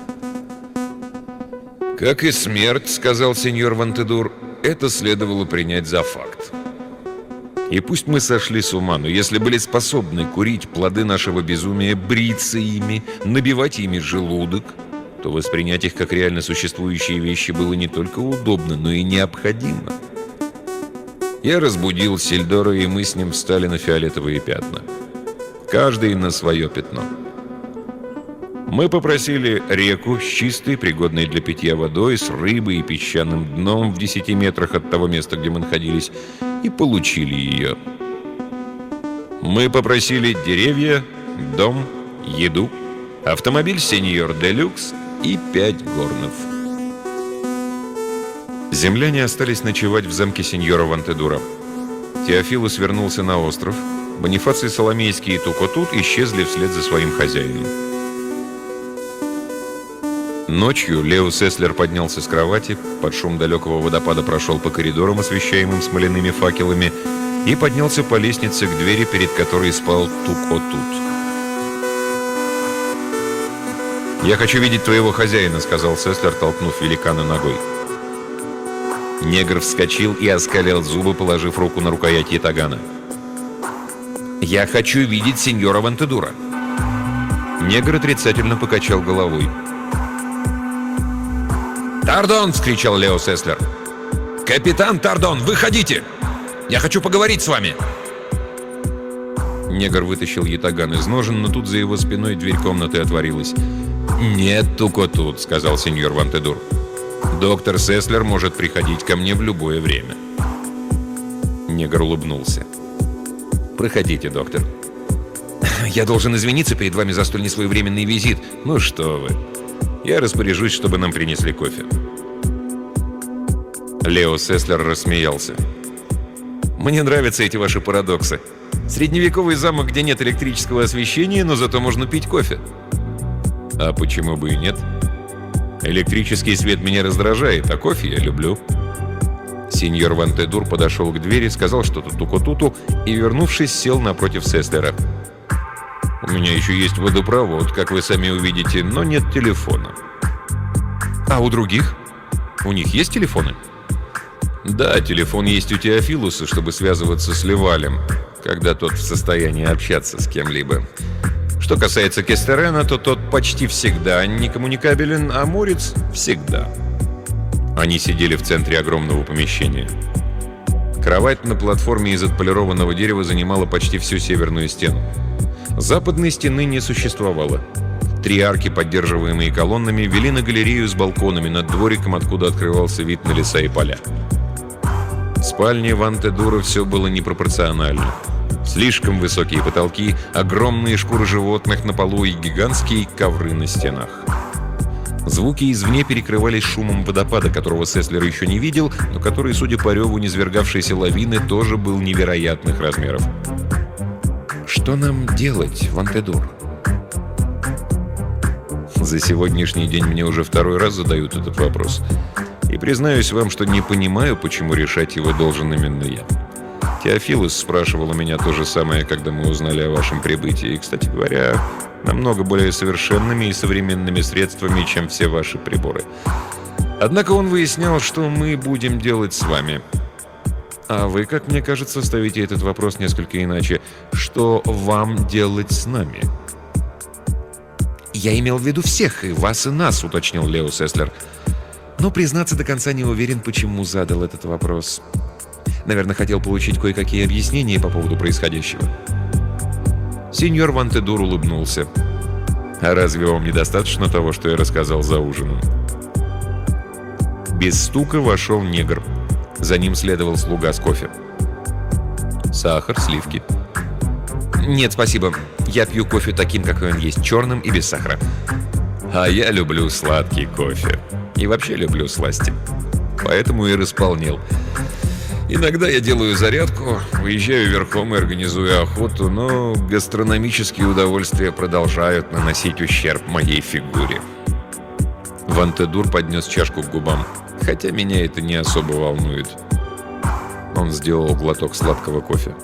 Speaker 1: «Как и смерть, — сказал сеньор Вантедур, — это следовало принять за факт. И пусть мы сошли с ума, но если были способны курить плоды нашего безумия, бриться ими, набивать ими желудок, то воспринять их как реально существующие вещи было не только удобно, но и необходимо. Я разбудил Сильдора, и мы с ним встали на фиолетовые пятна. Каждый на свое пятно. Мы попросили реку с чистой, пригодной для питья водой, с рыбой и песчаным дном в десяти метрах от того места, где мы находились, и получили ее. Мы попросили деревья, дом, еду, автомобиль «Сеньор Делюкс» и пять горнов. Земляне остались ночевать в замке сеньора Вантедура. Теофилус вернулся на остров. Бонифаций Соломейский и Туко-Тут исчезли вслед за своим хозяином. Ночью Лео Сеслер поднялся с кровати, под шум далекого водопада прошел по коридорам, освещаемым смоляными факелами, и поднялся по лестнице к двери, перед которой спал Туко-Тут. «Я хочу видеть твоего хозяина», — сказал Сеслер, толкнув великана ногой. Негр вскочил и оскалил зубы, положив руку на рукоять ятагана. «Я хочу видеть сеньора Вантедура». Негр отрицательно покачал головой. «Тардон!» — вскричал Лео Сеслер. «Капитан Тардон, выходите! Я хочу поговорить с вами!» Негр вытащил ятаган из ножен, но тут за его спиной дверь комнаты отворилась. «Нет, Туко-Тут», — сказал сеньор Вантедур. «Доктор Сеслер может приходить ко мне в любое время». Негр улыбнулся. «Проходите, доктор. Я должен извиниться перед вами за столь несвоевременный визит. Ну что вы. Я распоряжусь, чтобы нам принесли кофе». Лео Сеслер рассмеялся. «Мне нравятся эти ваши парадоксы. Средневековый замок, где нет электрического освещения, но зато можно пить кофе». «А почему бы и нет? Электрический свет меня раздражает, а кофе я люблю». Сеньор Вантедур подошел к двери, сказал что-то Туко-Туту и, вернувшись, сел напротив Сеслера. «У меня еще есть водопровод, как вы сами увидите, но нет телефона». «А у других? У них есть телефоны?» «Да, телефон есть у Теофилуса, чтобы связываться с Левалем, когда тот в состоянии общаться с кем-либо. Что касается Кестерена, то тот почти всегда некоммуникабелен, а Морец всегда». Они сидели в центре огромного помещения. Кровать на платформе из отполированного дерева занимала почти всю северную стену. Западной стены не существовало. Три арки, поддерживаемые колоннами, вели на галерею с балконами над двориком, откуда открывался вид на леса и поля. В спальне Вантедура все было непропорционально. Слишком высокие потолки, огромные шкуры животных на полу и гигантские ковры на стенах. Звуки извне перекрывались шумом водопада, которого Сеслер еще не видел, но который, судя по реву низвергавшейся лавины, тоже был невероятных размеров. «Что нам делать, Вантедур?» За сегодняшний день мне уже второй раз задают этот вопрос. И признаюсь вам, что не понимаю, почему решать его должен именно я. Теофилус спрашивал у меня то же самое, когда мы узнали о вашем прибытии. И, кстати говоря, намного более совершенными и современными средствами, чем все ваши приборы. Однако он выяснял, что мы будем делать с вами. А вы, как мне кажется, ставите этот вопрос несколько иначе. Что вам делать с нами? «Я имел в виду всех, и вас, и нас», — уточнил Лео Сеслер. Но, признаться, до конца не уверен, почему задал этот вопрос. Наверное, хотел получить кое-какие объяснения по поводу происходящего. Сеньор Вантедур улыбнулся. «А разве вам недостаточно того, что я рассказал за ужином?» Без стука вошел негр. За ним следовал слуга с кофе. «Сахар, сливки». «Нет, спасибо. Я пью кофе таким, какой он есть, черным и без сахара». «А я люблю сладкий кофе. И вообще люблю сласти. Поэтому и располнел. Иногда я делаю зарядку, уезжаю верхом и организую охоту, но гастрономические удовольствия продолжают наносить ущерб моей фигуре». Вантедур поднес чашку к губам. «Хотя меня это не особо волнует». Он сделал глоток сладкого кофе.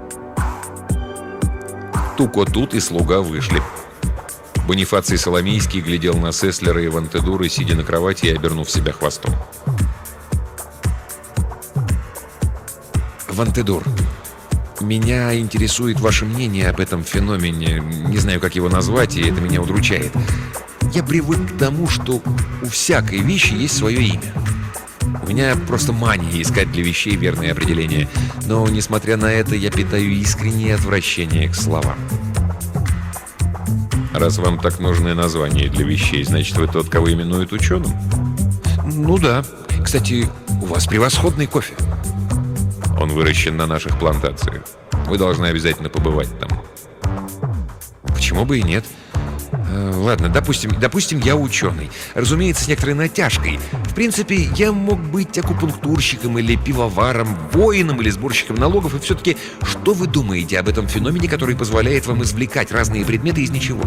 Speaker 1: Туко-Тут и слуга вышли. Бонифаций Соломейский глядел на Сеслера и Вантедура, сидя на кровати и обернув себя хвостом. «Вантедур, меня интересует ваше мнение об этом феномене. Не знаю, как его назвать, и это меня удручает. Я привык к тому, что у всякой вещи есть свое имя. У меня просто мания искать для вещей верные определения. Но, несмотря на это, я питаю искреннее отвращение к словам. Раз вам так нужны названия для вещей, значит, вы тот, кого именуют ученым?
Speaker 4: Ну да. Кстати, у вас превосходный кофе.
Speaker 1: Он выращен на наших плантациях. Вы должны обязательно побывать там.
Speaker 4: Почему бы и нет? Э, Ладно, допустим, допустим, я ученый. Разумеется, с некоторой натяжкой. В принципе, я мог быть акупунктурщиком или пивоваром, воином или сборщиком налогов. И все-таки, что вы думаете об этом феномене, который позволяет вам извлекать разные предметы из ничего?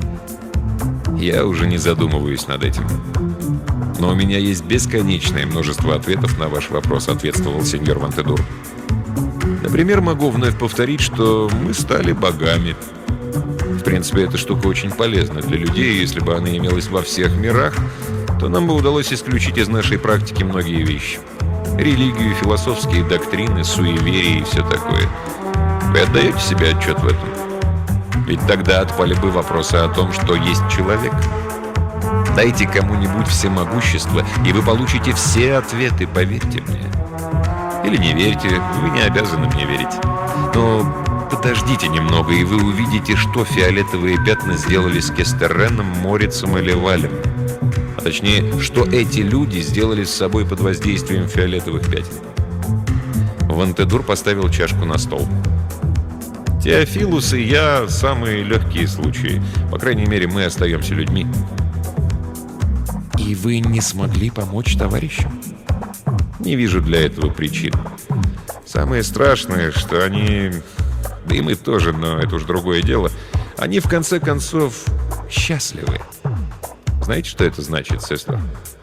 Speaker 1: Я уже не задумываюсь над этим. Но у меня есть бесконечное множество ответов на ваш вопрос, ответствовал сеньор Вантедур. Например, могу вновь повторить, что мы стали богами. В принципе, эта штука очень полезна для людей. Если бы она имелась во всех мирах, то нам бы удалось исключить из нашей практики многие вещи. Религию, философские доктрины, суеверия и все такое. Вы отдаете себе отчет в этом? Ведь тогда отпали бы вопросы о том, что есть человек. Дайте кому-нибудь всемогущество, и вы получите все ответы, поверьте мне. Или не верьте, вы не обязаны мне верить. Но подождите немного, и вы увидите, что фиолетовые пятна сделали с Кестереном, Морицем или Валем. А точнее, что эти люди сделали с собой под воздействием фиолетовых пятен. Вантедур поставил чашку на стол. Теофилус и я – самые легкие случаи. По крайней мере, мы остаемся людьми.
Speaker 4: И вы не смогли помочь товарищам?
Speaker 1: Не вижу для этого причин. Самое страшное, что они... Да и мы тоже, но это уж другое дело. Они, в конце концов, счастливы. Знаете, что это значит, сестра?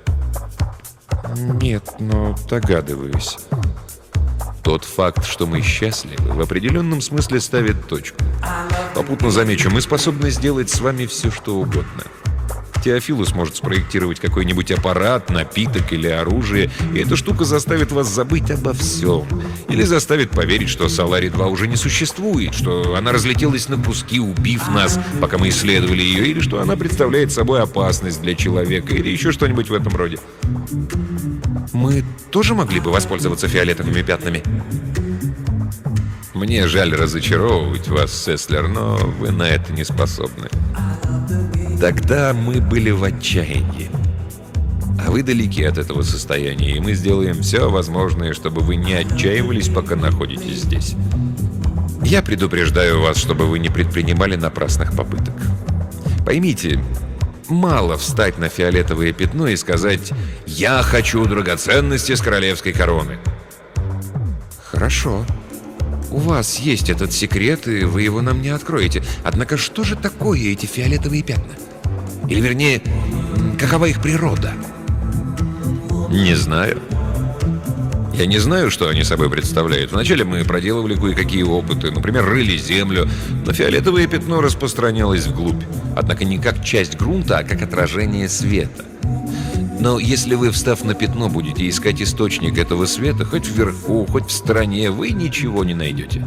Speaker 4: Нет, но догадываюсь.
Speaker 1: Тот факт, что мы счастливы, в определенном смысле ставит точку. Попутно замечу, мы способны сделать с вами все, что угодно. Теофилус может спроектировать какой-нибудь аппарат, напиток или оружие, и эта штука заставит вас забыть обо всем. Или заставит поверить, что Солари два уже не существует, что она разлетелась на куски, убив нас, пока мы исследовали ее, или что она представляет собой опасность для человека, или еще что-нибудь в этом роде.
Speaker 4: Мы тоже могли бы воспользоваться фиолетовыми пятнами?
Speaker 1: Мне жаль разочаровывать вас, Сеслер, но вы на это не способны. Тогда мы были в отчаянии. А вы далеки от этого состояния, и мы сделаем все возможное, чтобы вы не отчаивались, пока находитесь здесь. Я предупреждаю вас, чтобы вы не предпринимали напрасных попыток. Поймите, мало встать на фиолетовое пятно и сказать «Я хочу драгоценности с королевской короны».
Speaker 4: Хорошо. У вас есть этот секрет, и вы его нам не откроете. Однако что же такое эти фиолетовые пятна? Или, вернее, какова их природа?
Speaker 1: Не знаю. Я не знаю, что они собой представляют. Вначале мы проделывали кое-какие опыты, например, рыли землю, но фиолетовое пятно распространялось вглубь. Однако не как часть грунта, а как отражение света. Но если вы, встав на пятно, будете искать источник этого света, хоть вверху, хоть в стороне, вы ничего не найдете.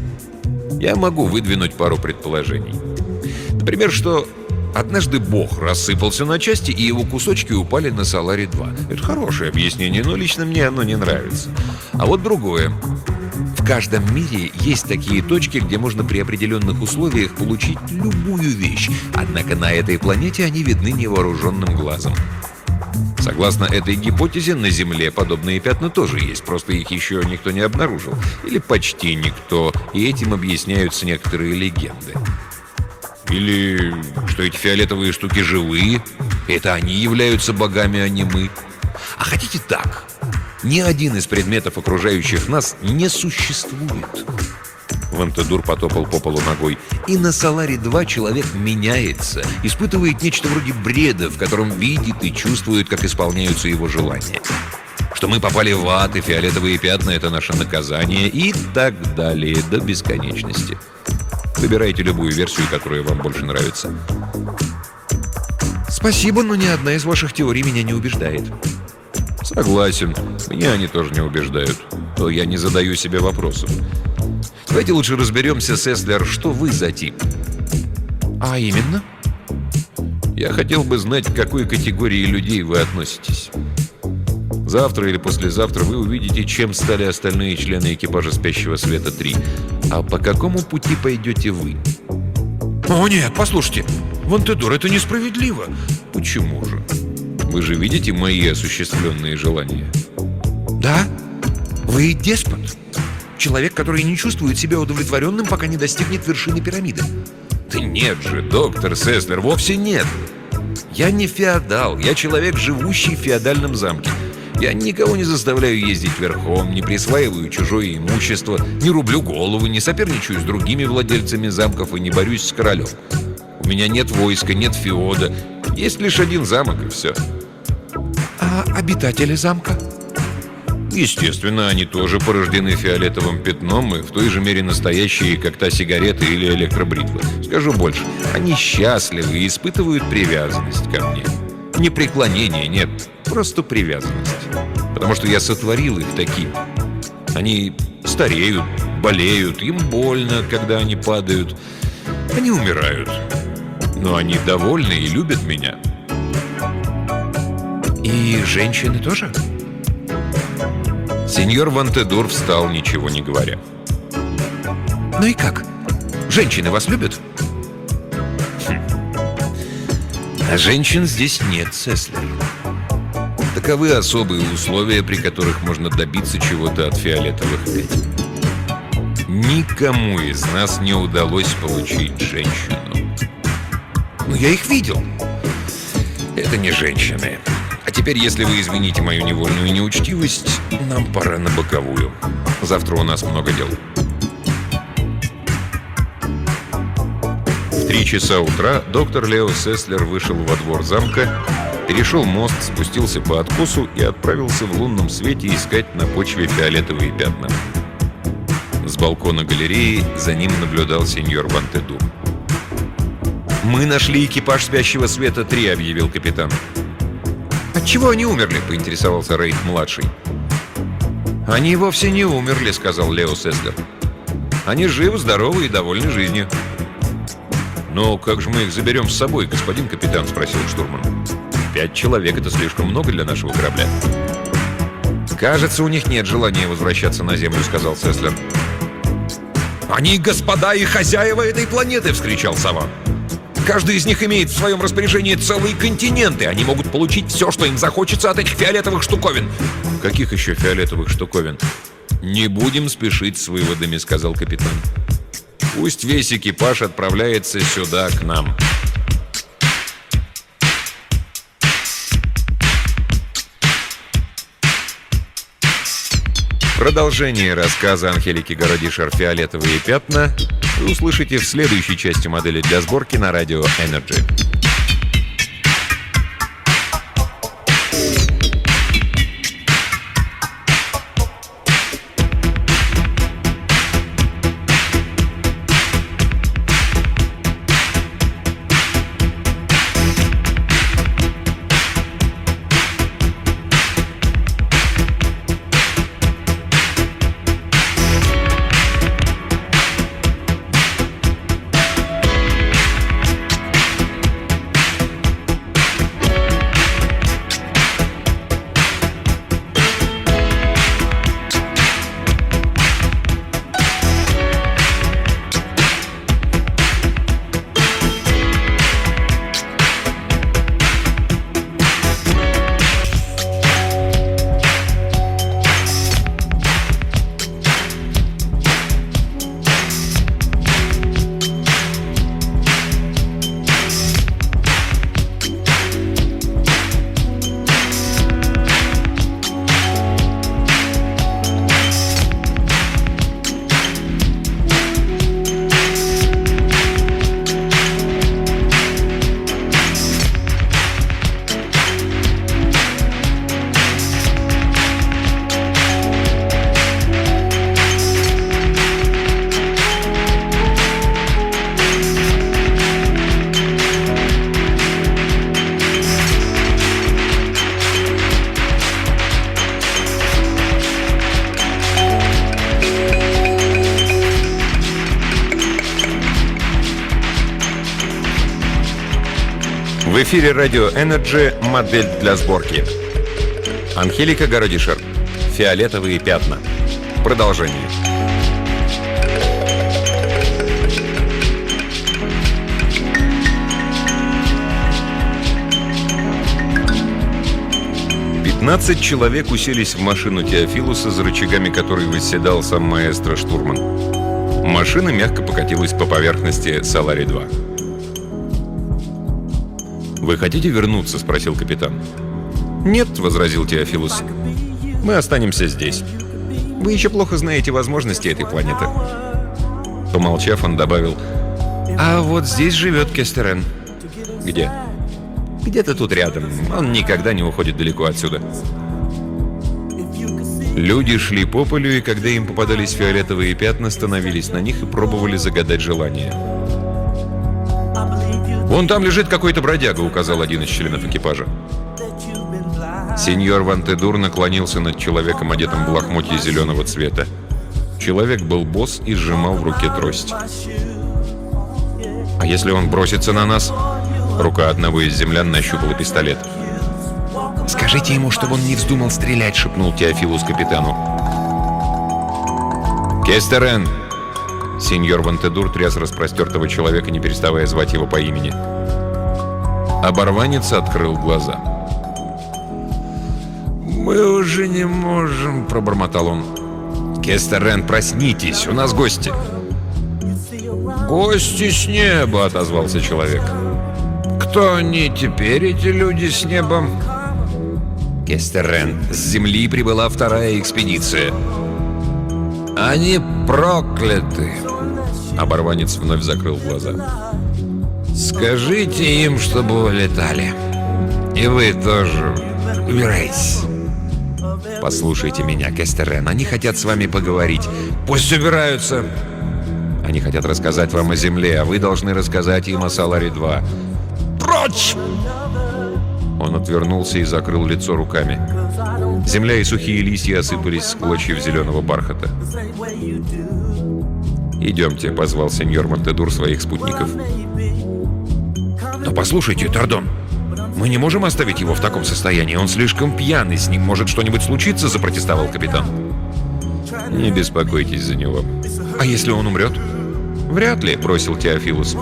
Speaker 1: Я могу выдвинуть пару предположений. Например, что однажды Бог рассыпался на части, и его кусочки упали на Солари два. Это хорошее объяснение, но лично мне оно не нравится. А вот другое. В каждом мире есть такие точки, где можно при определенных условиях получить любую вещь. Однако на этой планете они видны невооруженным глазом. Согласно этой гипотезе, на Земле подобные пятна тоже есть, просто их еще никто не обнаружил. Или почти никто, и этим объясняются некоторые легенды. Или что эти фиолетовые штуки живые, это они являются богами, а не мы. А хотите так? Ни один из предметов, окружающих нас, не существует. Вантедур потопал по полу ногой. И на Солари два человек меняется, испытывает нечто вроде бреда, в котором видит и чувствует, как исполняются его желания. Что мы попали в ад, и фиолетовые пятна — это наше наказание, и так далее, до бесконечности. Выбирайте любую версию, которая вам больше нравится.
Speaker 4: Спасибо, но ни одна из ваших теорий меня не убеждает.
Speaker 1: Согласен, меня они тоже не убеждают. Но я не задаю себе вопросов. Давайте лучше разберемся, Сеслер, что вы за тип.
Speaker 4: А именно?
Speaker 1: Я хотел бы знать, к какой категории людей вы относитесь. Завтра или послезавтра вы увидите, чем стали остальные члены экипажа «Спящего света три». А по какому пути пойдете вы?
Speaker 4: О нет, послушайте, Вантедор, это несправедливо. Почему же? Вы же видите мои осуществленные желания. Да, вы деспот. Человек, который не чувствует себя удовлетворенным, пока не достигнет вершины пирамиды. Да нет же, доктор Сеслер, вовсе нет. Я не феодал, я человек, живущий в феодальном замке. Я никого не заставляю ездить верхом, не присваиваю чужое имущество, не рублю голову, не соперничаю с другими владельцами замков и не борюсь с королем. У меня нет войска, нет феода, есть лишь один замок и все. А обитатели замка? Естественно, они тоже порождены фиолетовым пятном и в той же мере настоящие, как та сигарета или электробритва. Скажу больше, они счастливы и испытывают привязанность ко мне. Не преклонение, нет, просто привязанность. Потому что я сотворил их такими. Они стареют, болеют, им больно, когда они падают. Они умирают. Но они довольны и любят меня. И женщины тоже? Сеньор Вантедор встал, ничего не говоря. Ну и как? Женщины вас любят? Хм. А женщин здесь нет, Сеслер. Таковы особые условия, при которых можно добиться чего-то от фиолетовых ведьм. Никому из нас не удалось получить женщину. Но я их видел. Это не женщины. А теперь, если вы извините мою невольную неучтивость, нам пора на боковую. Завтра у нас много дел. В три часа утра доктор Лео Сеслер вышел во двор замка, перешел мост, спустился по откосу и отправился в лунном свете искать на почве фиолетовые пятна. С балкона галереи за ним наблюдал сеньор Вантедор. «Мы нашли экипаж спящего света три», — объявил капитан. «Отчего они умерли?» — поинтересовался Рейх-младший. «Они вовсе не умерли», — сказал Лео Сеслер. «Они живы, здоровы и довольны жизнью». «Но как же мы их заберем с собой, господин капитан?» — спросил штурман. «Пять человек — это слишком много для нашего корабля». «Кажется, у них нет желания возвращаться на Землю», — сказал Сеслер. «Они господа и хозяева этой планеты!» — вскричал Саван. «Каждый из них имеет в своем распоряжении целые континенты. Они могут получить все, что им захочется от этих фиолетовых штуковин». «Каких еще фиолетовых штуковин?» «Не будем спешить с выводами», — сказал капитан. «Пусть весь экипаж отправляется сюда, к нам». Продолжение рассказа Анхелики Городишер «Фиолетовые пятна» вы услышите в следующей части модели для сборки на радио Energy. В эфире радио Energy, модель для сборки. Анхелика Городишер. «Фиолетовые пятна». Продолжение.
Speaker 1: Пятнадцать человек уселись в машину Теофилуса, за рычагами которой восседал сам маэстро-штурман. Машина мягко покатилась по поверхности Солари два. «Вы хотите вернуться?» — спросил капитан. «Нет», — возразил Теофилус. «Мы останемся здесь. Вы еще плохо знаете возможности этой планеты». Помолчав, он добавил: «А вот здесь живет Кестерен». «Где?» «Где-то тут рядом. Он никогда не уходит далеко отсюда». Люди шли по полю, и когда им попадались фиолетовые пятна, становились на них и пробовали загадать желание. «Вон там лежит какой-то бродяга», — указал один из членов экипажа. Сеньор Вантедур наклонился над человеком, одетым в лохмотье зеленого цвета. Человек был босс и сжимал в руке трость. «А если он бросится на нас?» Рука одного из землян нащупала пистолет. «Скажите ему, чтобы он не вздумал стрелять», — шепнул Теофилус капитану. «Кестерен!» Сеньор Вантедур тряс распростертого человека, не переставая звать его по имени. Оборванец открыл глаза. «Мы уже не можем», — пробормотал он. «Кестерен, проснитесь, у нас гости». «Гости с неба», — отозвался человек. «Кто они теперь, эти люди с неба?» «Кестерен, с Земли прибыла вторая экспедиция». «Они прокляты!» Оборванец вновь закрыл глаза. «Скажите им, чтобы улетали. И вы тоже убирайтесь». «Послушайте меня, Кестерен, они хотят с вами поговорить. Пусть убираются!» «Они хотят рассказать вам о Земле, а вы должны рассказать им о Солари два. Прочь!» Он отвернулся и закрыл лицо руками. Земля и сухие листья осыпались с клочьев зеленого бархата. «Идемте», — позвал сеньор Вантедур своих спутников. «Но послушайте, Тардон, мы не можем оставить его в таком состоянии. Он слишком пьяный, с ним может что-нибудь случиться», — запротестовал капитан. «Не беспокойтесь за него. А если он умрет?» «Вряд ли», — бросил Теофилус.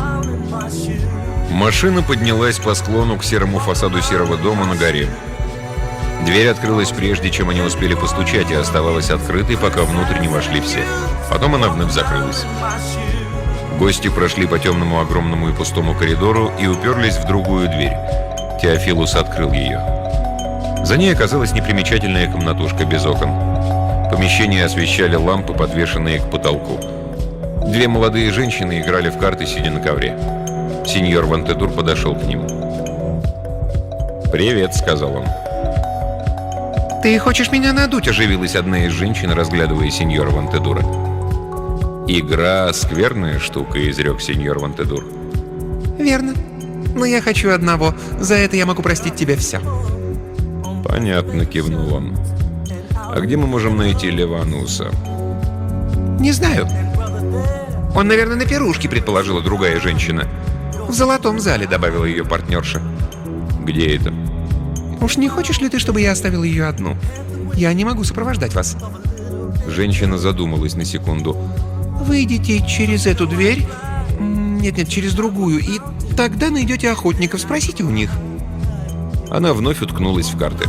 Speaker 1: Машина поднялась по склону к серому фасаду серого дома на горе. Дверь открылась прежде, чем они успели постучать, и оставалась открытой, пока внутрь не вошли все. Потом она вновь закрылась. Гости прошли по темному, огромному и пустому коридору и уперлись в другую дверь. Теофилус открыл ее. За ней оказалась непримечательная комнатушка без окон. Помещение освещали лампы, подвешенные к потолку. Две молодые женщины играли в карты, сидя на ковре. Сеньор Вантедур подошел к ним. «Привет», — сказал он. «Ты хочешь меня надуть?» — оживилась одна из женщин, разглядывая сеньора Вантедура. «Игра — скверная штука», — изрек сеньор Вантедур.
Speaker 5: «Верно. Но я хочу одного. За это я могу простить тебе все».
Speaker 1: «Понятно», — кивнул он. «А где мы можем найти Левануса?»
Speaker 5: «Не знаю.
Speaker 1: «Он, наверное, на пирушке», — предположила другая женщина.
Speaker 5: В золотом зале», — добавила ее партнерша.
Speaker 1: «Где это?»
Speaker 5: «Уж не хочешь ли ты, чтобы я оставил ее одну? Я не могу сопровождать вас».
Speaker 1: Женщина задумалась на секунду.
Speaker 5: «Выйдите через эту дверь, нет-нет, через другую, и тогда найдете охотников, спросите у них».
Speaker 1: Она вновь уткнулась в карты.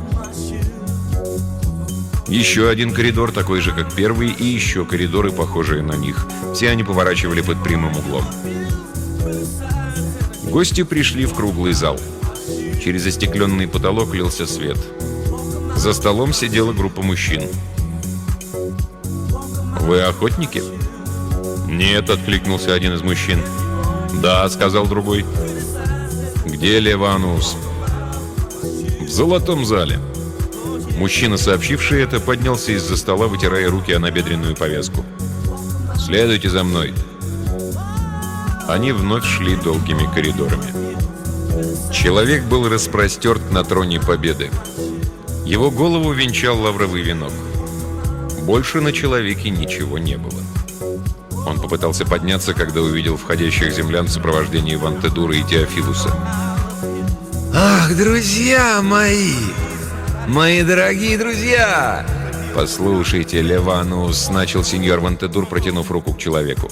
Speaker 1: Еще один коридор, такой же, как первый, и еще коридоры, похожие на них. Все они поворачивали под прямым углом. Гости пришли в круглый зал. Через застекленный потолок лился свет. За столом сидела группа мужчин. «Вы охотники?» «Нет», — откликнулся один из мужчин. «Да», — сказал другой. «Где Леванус?» «В золотом зале». Мужчина, сообщивший это, поднялся из-за стола, вытирая руки о набедренную повязку. «Следуйте за мной». Они вновь шли долгими коридорами. Человек был распростерт на троне победы. Его голову венчал лавровый венок. Больше на человеке ничего не было. Он попытался подняться, когда увидел входящих землян в сопровождении Вантедура и Теофилуса.
Speaker 5: «Ах, друзья мои! Мои дорогие друзья!»
Speaker 1: «Послушайте, Леванус», — начал сеньор Вантедур, протянув руку к человеку.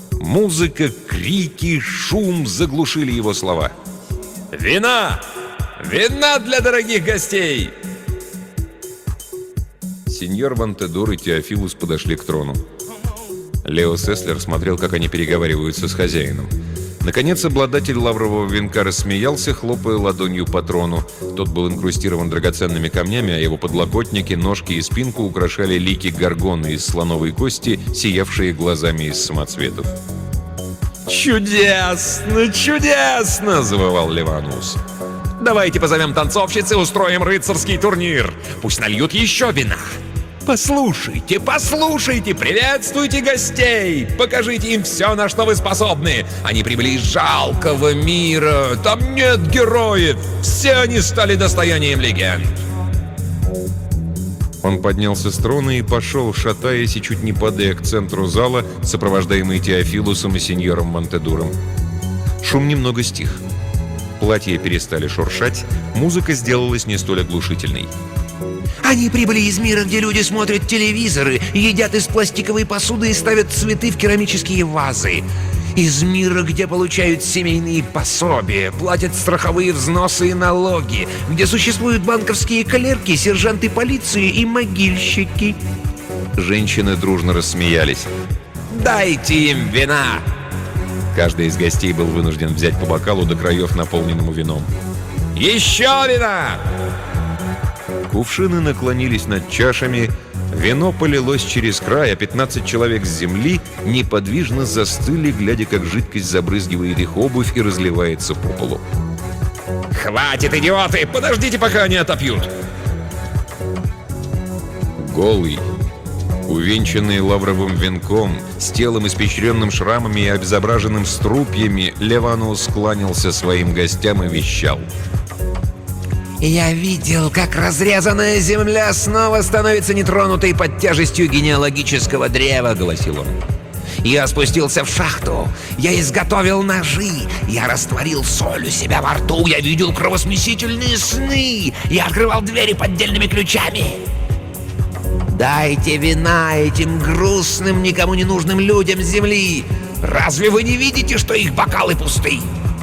Speaker 1: Музыка, крики, шум заглушили его слова. «Вина!
Speaker 4: Вина для дорогих гостей!» Сеньор Вантедур и Теофилус подошли к трону. Лео Сеслер смотрел, как они переговариваются с хозяином. Наконец, обладатель лаврового венка рассмеялся, хлопая ладонью по трону. Тот был инкрустирован драгоценными камнями, а его подлокотники, ножки и спинку украшали лики горгоны из слоновой кости, сиявшие глазами из самоцветов. «Чудесно, чудесно!» — завывал Ливанус. «Давайте позовем танцовщиц и устроим рыцарский турнир. Пусть нальют еще вина. Послушайте, послушайте, приветствуйте гостей! Покажите им все, на что вы способны! Они прибыли из жалкого мира, там нет героев! Все они стали достоянием легенд!»
Speaker 1: Он поднялся с трона и пошел, шатаясь и чуть не падая к центру зала, сопровождаемый Теофилусом и сеньором Вантедуром. Шум немного стих. Платья перестали шуршать, музыка сделалась не столь оглушительной.
Speaker 5: Они прибыли из мира, где люди смотрят телевизоры, едят из пластиковой посуды и ставят цветы в керамические вазы. Из мира, где получают семейные пособия, платят страховые взносы и налоги, где существуют банковские калерки, сержанты полиции и могильщики.
Speaker 1: Женщины дружно рассмеялись.
Speaker 4: «Дайте им вина!»
Speaker 1: Каждый из гостей был вынужден взять по бокалу до краев, наполненному вином.
Speaker 4: «Еще вина!»
Speaker 1: Кувшины наклонились над чашами, вино полилось через край, а пятнадцать человек с земли неподвижно застыли, глядя, как жидкость забрызгивает их обувь и разливается по полу.
Speaker 4: «Хватит, идиоты! Подождите, пока они отопьют!»
Speaker 1: Голый, увенчанный лавровым венком, с телом, испещренным шрамами и обезображенным струпьями, Ливанус кланялся своим гостям и вещал.
Speaker 5: Я видел, как разрезанная земля снова становится нетронутой под тяжестью генеалогического древа, гласил он. Я спустился в шахту, я изготовил ножи, я растворил соль у себя во рту, я видел кровосмесительные сны, я открывал двери поддельными ключами. Дайте вина этим грустным, никому не нужным людям земли. Разве вы не видите, что их бокалы пусты?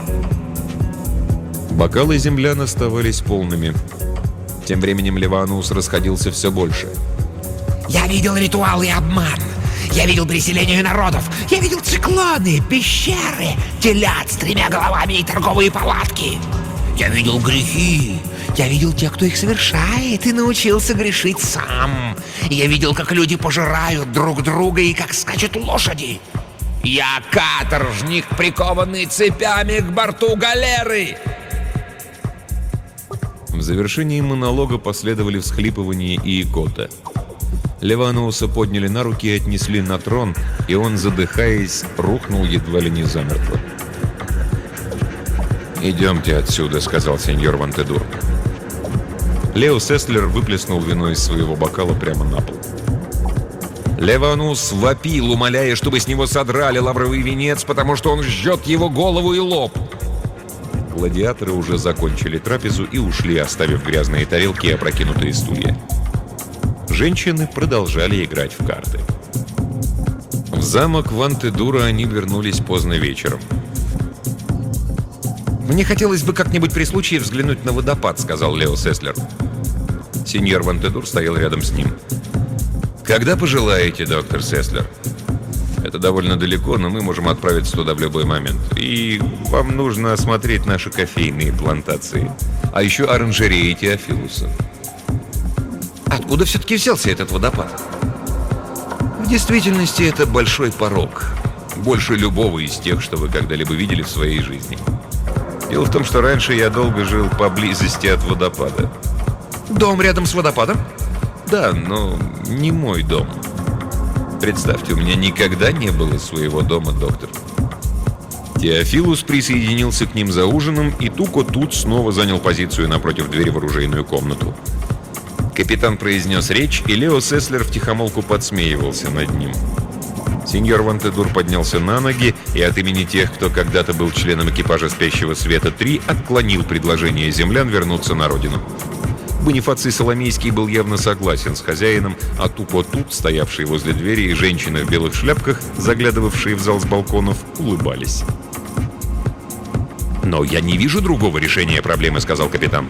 Speaker 1: Бокалы землян оставались полными. Тем временем Ливанус расходился все больше.
Speaker 5: Я видел ритуал и обман. Я видел переселение народов. Я видел циклоны, пещеры, телят с тремя головами и торговые палатки. Я видел грехи. Я видел тех, кто их совершает, и научился грешить сам. Я видел, как люди пожирают друг друга и как скачут лошади. Я каторжник, прикованный цепями к борту галеры.
Speaker 1: В завершении монолога последовали всхлипывания и икота. Ливануса подняли на руки и отнесли на трон, и он, задыхаясь, рухнул едва ли не замертво. «Идемте отсюда», — сказал сеньор Вантедур. Лео Сеслер выплеснул вино из своего бокала прямо на пол.
Speaker 4: Ливанус вопил, умоляя, чтобы с него содрали лавровый венец, потому что он жжет его голову и лоб.
Speaker 1: Гладиаторы уже закончили трапезу и ушли, оставив грязные тарелки и опрокинутые стулья. Женщины продолжали играть в карты. В замок Вантедура они вернулись поздно вечером.
Speaker 4: «Мне хотелось бы как-нибудь при случае взглянуть на водопад», — сказал Лео Сеслер.
Speaker 1: Сеньор Вантедур стоял рядом с ним. «Когда пожелаете, доктор Сеслер. Это довольно далеко, но мы можем отправиться туда в любой момент. И вам нужно осмотреть наши кофейные плантации. А еще оранжереи Теофилуса».
Speaker 4: «Откуда все-таки взялся этот водопад?»
Speaker 1: В действительности это большой порог. Больше любого из тех, что вы когда-либо видели в своей жизни. Дело в том, что раньше я долго жил поблизости от водопада.
Speaker 4: «Дом рядом с водопадом?»
Speaker 1: Да, но не мой дом. Представьте, у меня никогда не было своего дома, доктор. Теофилус присоединился к ним за ужином, и Туко тут снова занял позицию напротив двери в оружейную комнату. Капитан произнес речь, и Лео Сеслер втихомолку подсмеивался над ним. Сеньор Вантедур поднялся на ноги и от имени тех, кто когда-то был членом экипажа «Спящего света-три», отклонил предложение землян вернуться на родину. Бонифаций Соломейский был явно согласен с хозяином, а Туко тут, стоявшие возле двери, и женщины в белых шляпках, заглядывавшие в зал с балконов, улыбались.
Speaker 4: «Но я не вижу другого решения проблемы», — сказал капитан.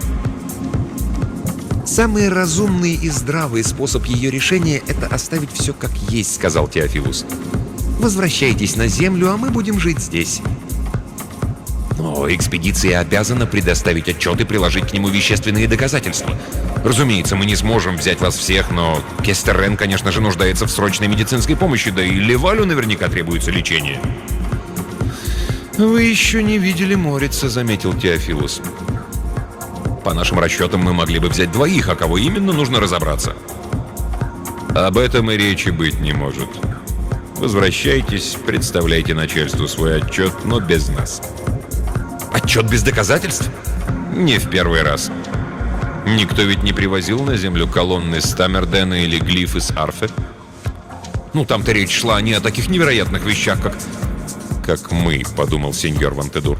Speaker 4: «Самый разумный и здравый способ ее решения — это оставить все как есть», — сказал Теофилус. «Возвращайтесь на Землю, а мы будем жить здесь». «Но экспедиция обязана предоставить отчет и приложить к нему вещественные доказательства. Разумеется, мы не сможем взять вас всех, но Кестерен, конечно же, нуждается в срочной медицинской помощи, да и Левалю наверняка требуется лечение». «Вы еще не видели Морица», — заметил Теофилус. «По нашим расчетам, мы могли бы взять двоих, а кого именно, нужно разобраться». «Об этом и речи быть не может. Возвращайтесь, представляйте начальству свой отчет, но без нас». «Отчет без доказательств?» «Не в первый раз. Никто ведь не привозил на Землю колонны Стаммердена или глифы с Арфе. Ну, там-то речь шла не о таких невероятных вещах, как... как мы», — подумал сеньор Вантедур.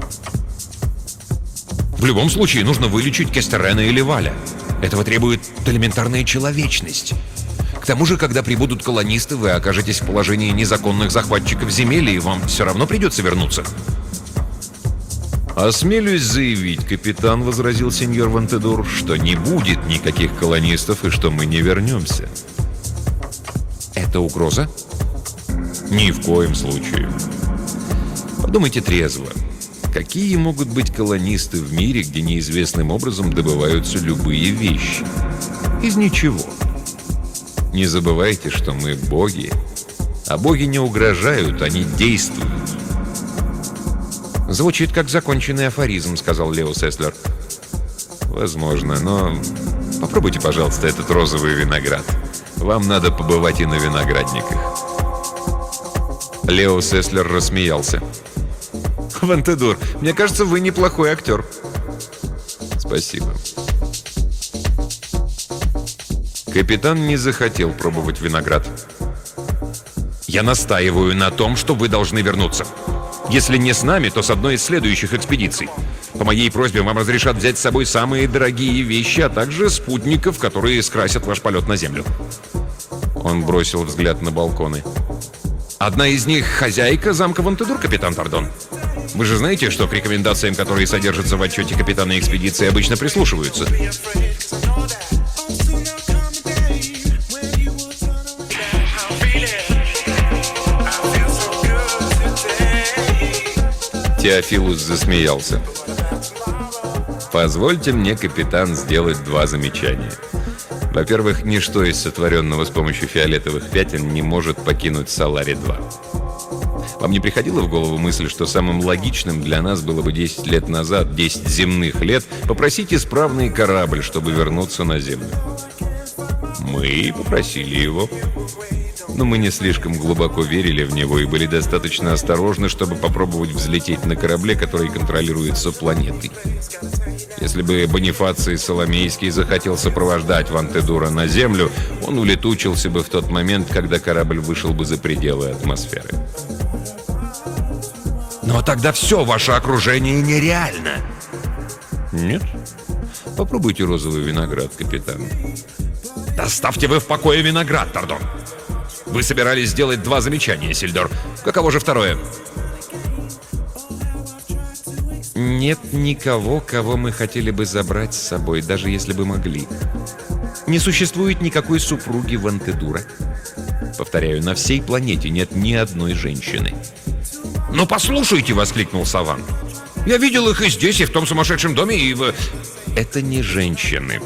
Speaker 4: «В любом случае нужно вылечить Кестерена или Валя. Этого требует элементарная человечность. К тому же, когда прибудут колонисты, вы окажетесь в положении незаконных захватчиков земель, и вам все равно придется вернуться». «Осмелюсь заявить, капитан», — возразил сеньор Вантедур, «что не будет никаких колонистов и что мы не вернемся». «Это угроза?» «Ни в коем случае. Подумайте трезво. Какие могут быть колонисты в мире, где неизвестным образом добываются любые вещи? Из ничего. Не забывайте, что мы боги, а боги не угрожают, они действуют». «Звучит как законченный афоризм», — сказал Лео Сеслер. «Возможно, но попробуйте, пожалуйста, этот розовый виноград. Вам надо побывать и на виноградниках». Лео Сеслер рассмеялся. «Вантедур, мне кажется, вы неплохой актер». «Спасибо». Капитан не захотел пробовать виноград. «Я настаиваю на том, что вы должны вернуться. Если не с нами, то с одной из следующих экспедиций. По моей просьбе вам разрешат взять с собой самые дорогие вещи, а также спутников, которые скрасят ваш полет на Землю». Он бросил взгляд на балконы. «Одна из них — хозяйка замка Вантедур, капитан Тардон. Вы же знаете, что к рекомендациям, которые содержатся в отчете капитана экспедиции, обычно прислушиваются». Теофилус засмеялся. «Позвольте мне, капитан, сделать два замечания. Во-первых, ничто из сотворенного с помощью фиолетовых пятен не может покинуть Солари-два. Вам не приходила в голову мысль, что самым логичным для нас было бы десять лет назад, десять земных лет, попросить исправный корабль, чтобы вернуться на Землю? Мы попросили его. Но мы не слишком глубоко верили в него и были достаточно осторожны, чтобы попробовать взлететь на корабле, который контролируется планетой. Если бы Бонифаций Соломейский захотел сопровождать Вантедура на Землю, он улетучился бы в тот момент, когда корабль вышел бы за пределы атмосферы». «Но тогда все ваше окружение нереально». «Нет. Попробуйте розовый виноград, капитан». «Доставьте вы в покое виноград, Тардон. Вы собирались сделать два замечания, Сильдор. Каково же второе?» «Нет никого, кого мы хотели бы забрать с собой, даже если бы могли. Не существует никакой супруги Вантедура. Повторяю, на всей планете нет ни одной женщины». «Ну послушайте!» — воскликнул Саван. «Я видел их и здесь, и в том сумасшедшем доме, и в...» «Это не женщины».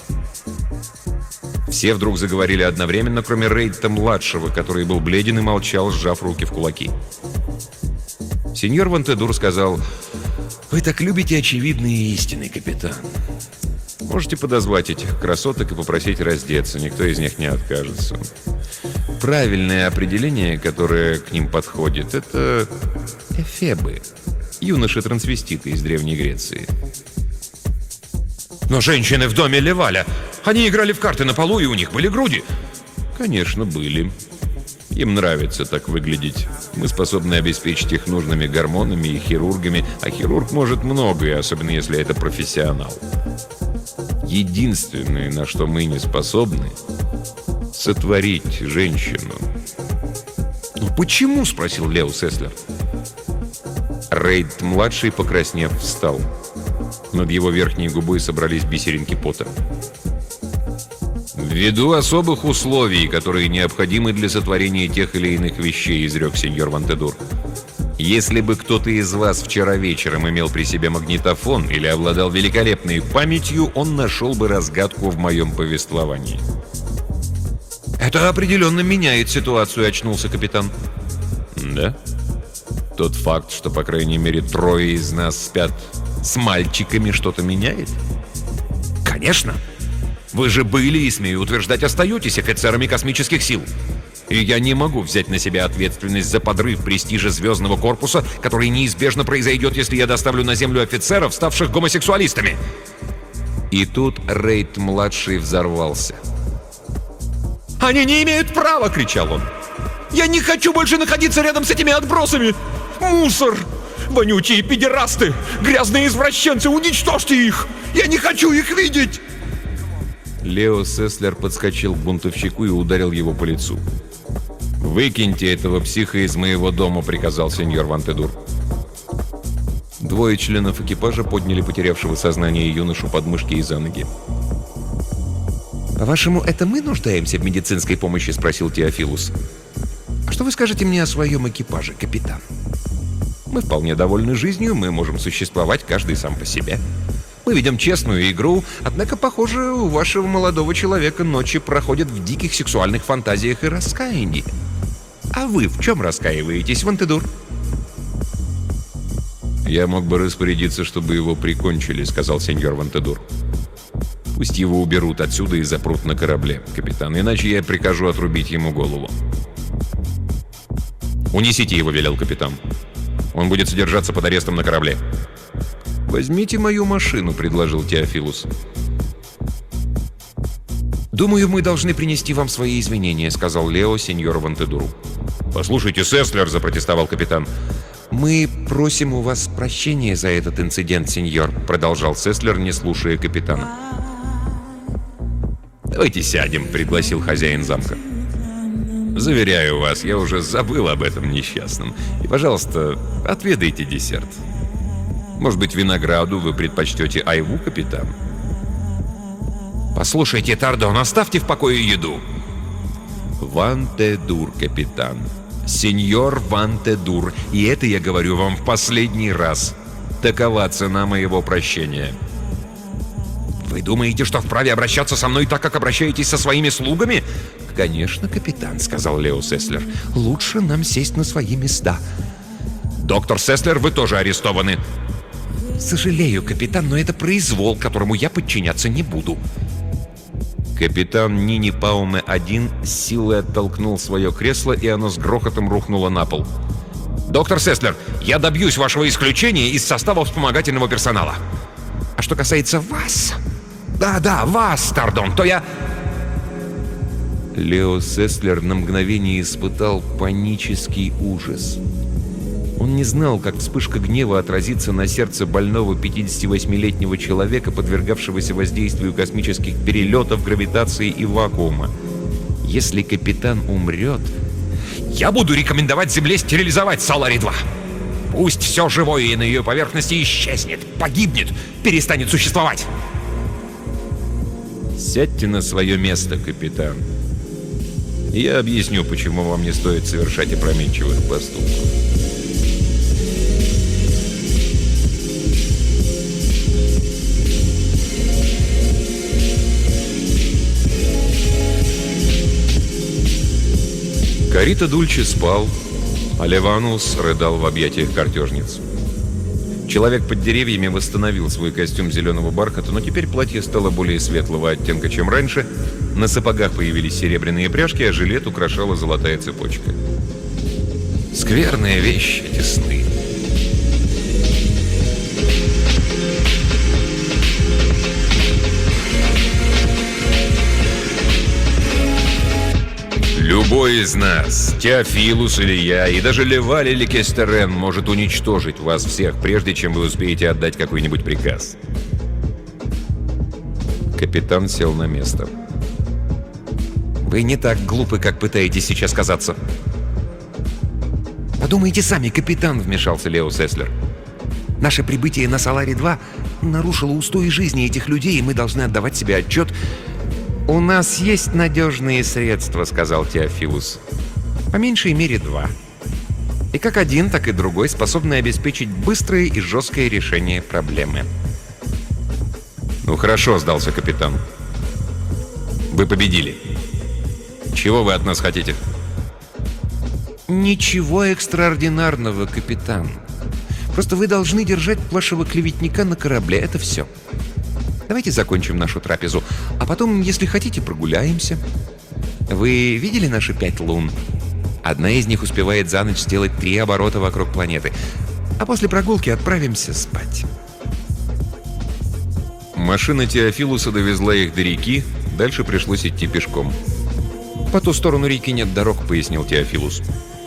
Speaker 4: Все вдруг заговорили одновременно, кроме Рейта-младшего, который был бледен и молчал, сжав руки в кулаки. Сеньор Вантедур сказал: «Вы так любите очевидные истины, капитан. Можете подозвать этих красоток и попросить раздеться, никто из них не откажется. Правильное определение, которое к ним подходит, это эфебы, юноши-трансвеститы из Древней Греции». «Но женщины в доме Леваля, они играли в карты на полу, и у них были груди». «Конечно, были. Им нравится так выглядеть. Мы способны обеспечить их нужными гормонами и хирургами, а хирург может многое, особенно если это профессионал. Единственное, на что мы не способны — сотворить женщину». «Ну почему?» — спросил Лео Сеслер. Рейд-младший, покраснев, встал. Над его верхней губой собрались бисеринки пота. «Ввиду особых условий, которые необходимы для сотворения тех или иных вещей», — изрек сеньор Вантедур. «Если бы кто-то из вас вчера вечером имел при себе магнитофон или обладал великолепной памятью, он нашел бы разгадку в моем повествовании». «Это определенно меняет ситуацию», — очнулся капитан. «Да? Тот факт, что, по крайней мере, трое из нас спят с мальчиками, что-то меняет?» «Конечно! Вы же были, и, смею утверждать, остаетесь офицерами космических сил. И я не могу взять на себя ответственность за подрыв престижа звездного корпуса, который неизбежно произойдет, если я доставлю на Землю офицеров, ставших гомосексуалистами». И тут Рейд-младший взорвался. «Они не имеют права!» — кричал он. «Я не хочу больше находиться рядом с этими отбросами! Мусор! Вонючие педерасты! Грязные извращенцы! Уничтожьте их! Я не хочу их видеть!» Лео Сеслер подскочил к бунтовщику и ударил его по лицу. «Выкиньте этого психа из моего дома», — приказал сеньор Вантедур. Двое членов экипажа подняли потерявшего сознание юношу под мышки и за ноги. «По-вашему, это мы нуждаемся в медицинской помощи?» — спросил Теофилус. «А что вы скажете мне о своем экипаже, капитан? Мы вполне довольны жизнью, мы можем существовать каждый сам по себе. Мы ведем честную игру, однако, похоже, у вашего молодого человека ночи проходят в диких сексуальных фантазиях и раскаянии. А вы в чем раскаиваетесь, Вантедур?» «Я мог бы распорядиться, чтобы его прикончили», — сказал сеньор Вантедур. «Пусть его уберут отсюда и запрут на корабле, капитан, иначе я прикажу отрубить ему голову». «Унесите его», — велел капитан. «Он будет содержаться под арестом на корабле». «Возьмите мою машину», — предложил Теофилус. «Думаю, мы должны принести вам свои извинения», — сказал Лео сеньору Вантедуру. «Послушайте, Сеслер», — запротестовал капитан. «Мы просим у вас прощения за этот инцидент, сеньор», — продолжал Сеслер, не слушая капитана. «Давайте сядем», — пригласил хозяин замка. «Заверяю вас, я уже забыл об этом несчастном. И, пожалуйста, отведайте десерт. Может быть, винограду вы предпочтете айву, капитан?» «Послушайте, Тардон, оставьте в покое еду». «Вантедур, капитан. Сеньор Вантедур. И это я говорю вам в последний раз. Такова цена моего прощения». «Вы думаете, что вправе обращаться со мной так, как обращаетесь со своими слугами?» «Конечно, капитан», — сказал Лео Сеслер. «Лучше нам сесть на свои места». «Доктор Сеслер, вы тоже арестованы». «Сожалею, капитан, но это произвол, которому я подчиняться не буду». Капитан Нини Пауме один с силой оттолкнул свое кресло, и оно с грохотом рухнуло на пол. «Доктор Сеслер, я добьюсь вашего исключения из состава вспомогательного персонала. А что касается вас... Да-да, вас, Тардон, то я...» Лео Сеслер на мгновение испытал панический ужас. Он не знал, как вспышка гнева отразится на сердце больного пятидесятивосьмилетнего человека, подвергавшегося воздействию космических перелетов, гравитации и вакуума. Если капитан умрет... «Я буду рекомендовать Земле стерилизовать Солари-два. Пусть все живое на ее поверхности исчезнет, погибнет, перестанет существовать». «Сядьте на свое место, капитан. Я объясню, почему вам не стоит совершать опрометчивых поступков». Карита Дульче спал, а Ливанус рыдал в объятиях картежниц. Человек под деревьями восстановил свой костюм зеленого бархата, но теперь платье стало более светлого оттенка, чем раньше. На сапогах появились серебряные пряжки, а жилет украшала золотая цепочка. Скверная вещь эти сны. Любой из нас, Теофилус или я, и даже Леваль или Кестерен может уничтожить вас всех, прежде чем вы успеете отдать какой-нибудь приказ. Капитан сел на место. «Вы не так глупы, как пытаетесь сейчас казаться. Подумайте сами, капитан, вмешался Лео Сеслер. Наше прибытие на Соларе-два нарушило устои жизни этих людей, и мы должны отдавать себе отчет. «У нас есть надежные средства», — сказал Теофилус. «По меньшей мере два. И как один, так и другой способны обеспечить быстрое и жесткое решение проблемы».
Speaker 1: «Ну хорошо», — сдался капитан. «Вы победили. Чего вы от нас хотите?»
Speaker 4: «Ничего экстраординарного, капитан. Просто вы должны держать вашего клеветника на корабле. Это все. Давайте закончим нашу трапезу, а потом, если хотите, прогуляемся. Вы видели наши пять лун? Одна из них успевает за ночь сделать три оборота вокруг планеты. А после прогулки отправимся спать».
Speaker 1: Машина Теофилуса довезла их до реки, дальше пришлось идти пешком.
Speaker 4: «По ту сторону реки нет дорог», — пояснил Теофилус.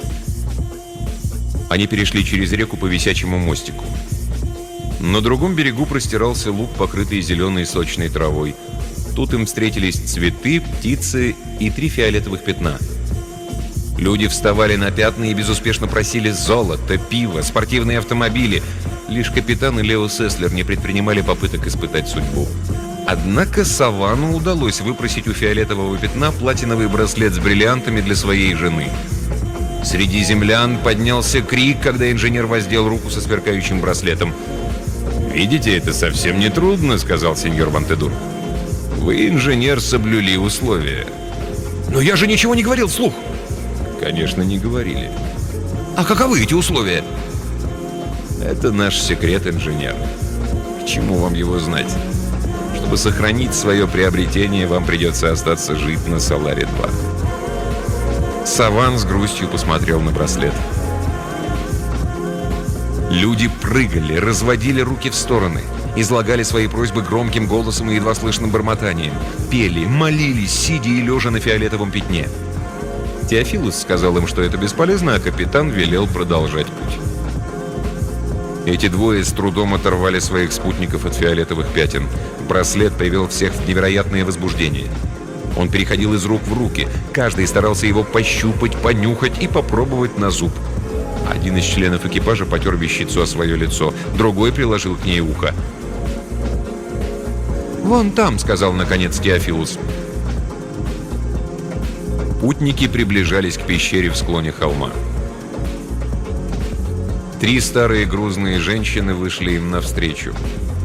Speaker 1: Они перешли через реку по висячему мостику. На другом берегу простирался луг, покрытый зеленой сочной травой. Тут им встретились цветы, птицы и три фиолетовых пятна. Люди вставали на пятна и безуспешно просили золото, пиво, спортивные автомобили. Лишь капитан и Лео Сеслер не предпринимали попыток испытать судьбу. Однако Савану удалось выпросить у фиолетового пятна платиновый браслет с бриллиантами для своей жены. Среди землян поднялся крик, когда инженер воздел руку со сверкающим браслетом. «Видите, это совсем не трудно», — сказал сеньор Вантедур. «Вы, инженер, соблюли условия».
Speaker 4: «Но я же ничего не говорил вслух».
Speaker 1: «Конечно, не говорили.
Speaker 4: «А каковы эти условия?»
Speaker 1: Это наш секрет, инженер. К чему вам его знать? Чтобы сохранить свое приобретение, вам придется остаться жить на Соларе-два». Саван с грустью посмотрел на браслет. Люди прыгали, разводили руки в стороны, излагали свои просьбы громким голосом и едва слышным бормотанием, пели, молились, сидя и лежа на фиолетовом пятне. Теофилус сказал им, что это бесполезно, а капитан велел продолжать путь. Эти двое с трудом оторвали своих спутников от фиолетовых пятен. Браслет привел всех в невероятное возбуждение. Он переходил из рук в руки. Каждый старался его пощупать, понюхать и попробовать на зуб. Один из членов экипажа потер вещицу о свое лицо, другой приложил к ней ухо.
Speaker 4: «Вон там», — сказал наконец Теофилус.
Speaker 1: Путники приближались к пещере в склоне холма. Три старые грузные женщины вышли им навстречу.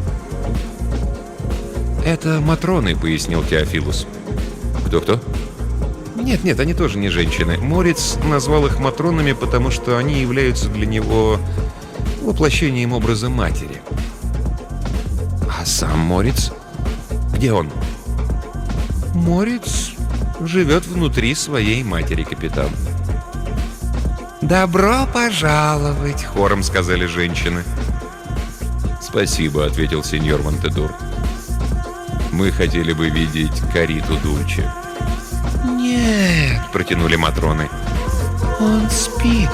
Speaker 4: «Это матроны», — пояснил Теофилус.
Speaker 1: Кто-кто?
Speaker 4: Нет-нет, они тоже не женщины. Морец назвал их матронами, потому что они являются для него воплощением образа матери. А сам Морец? Где он? Морец живет внутри своей матери, капитан. «Добро пожаловать», — хором сказали женщины.
Speaker 1: «Спасибо», — ответил сеньор Вантедур. «Мы хотели бы видеть Кариту Дульче».
Speaker 4: «Нет», — протянули матроны. «Он спит».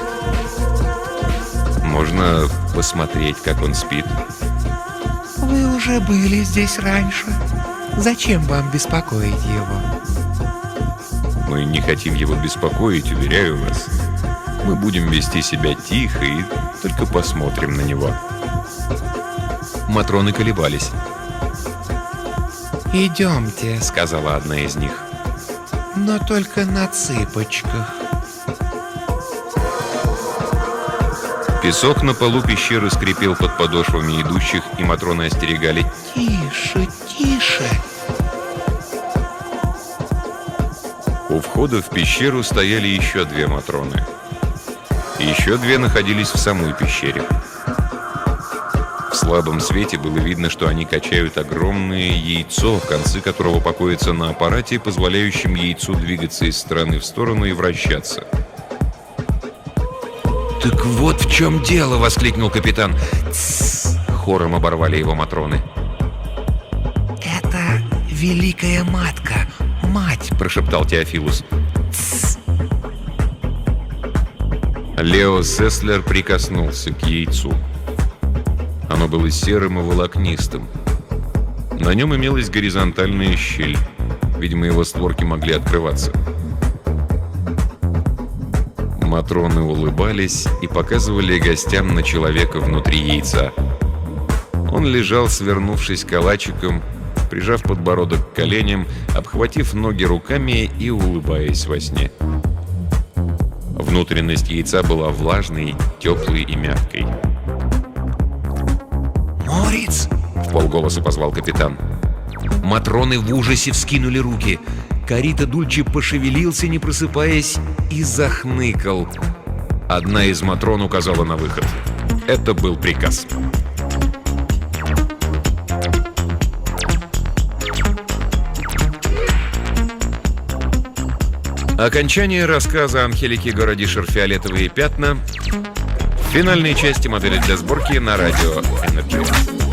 Speaker 1: «Можно посмотреть, как он спит?»
Speaker 5: «Вы уже были здесь раньше. Зачем вам беспокоить его?»
Speaker 1: «Мы не хотим его беспокоить, уверяю вас. Мы будем вести себя тихо и только посмотрим на него».
Speaker 4: Матроны колебались.
Speaker 5: «Идемте», —
Speaker 4: сказала одна из них.
Speaker 5: «но только на цыпочках».
Speaker 1: Песок на полу пещеры скрипел под подошвами идущих, и матроны остерегали:
Speaker 5: «Тише, тише».
Speaker 1: у входа в пещеру стояли еще две матроны. Еще две находились в самой пещере. В слабом свете было видно, что они качают огромное яйцо, концы которого покоятся на аппарате, позволяющем яйцу двигаться из стороны в сторону и вращаться.
Speaker 4: «Так вот в чем дело!» — воскликнул капитан. «Тссс!» — хором оборвали его матроны.
Speaker 5: «Это Великая Матка, мать»,
Speaker 4: — прошептал Теофилус.
Speaker 5: «Тссс».
Speaker 1: Лео Сеслер прикоснулся к яйцу. Оно было серым и волокнистым. На нем имелась горизонтальная щель. Видимо, его створки могли открываться.
Speaker 4: Матроны улыбались и показывали гостям на человека внутри яйца. Он лежал, свернувшись калачиком, прижав подбородок к коленям, обхватив ноги руками и улыбаясь во сне. Внутренность яйца была влажной, теплой и мягкой.
Speaker 5: «Мориц!»
Speaker 4: — вполголоса позвал капитан. Матроны в ужасе вскинули руки. Карита Дульче пошевелился, не просыпаясь, и захныкал. Одна из матрон указала на выход. Это был приказ. Окончание рассказа Анхелики Городишер «Фиолетовые пятна» в финальной части «Модели для сборки» на радио Energy.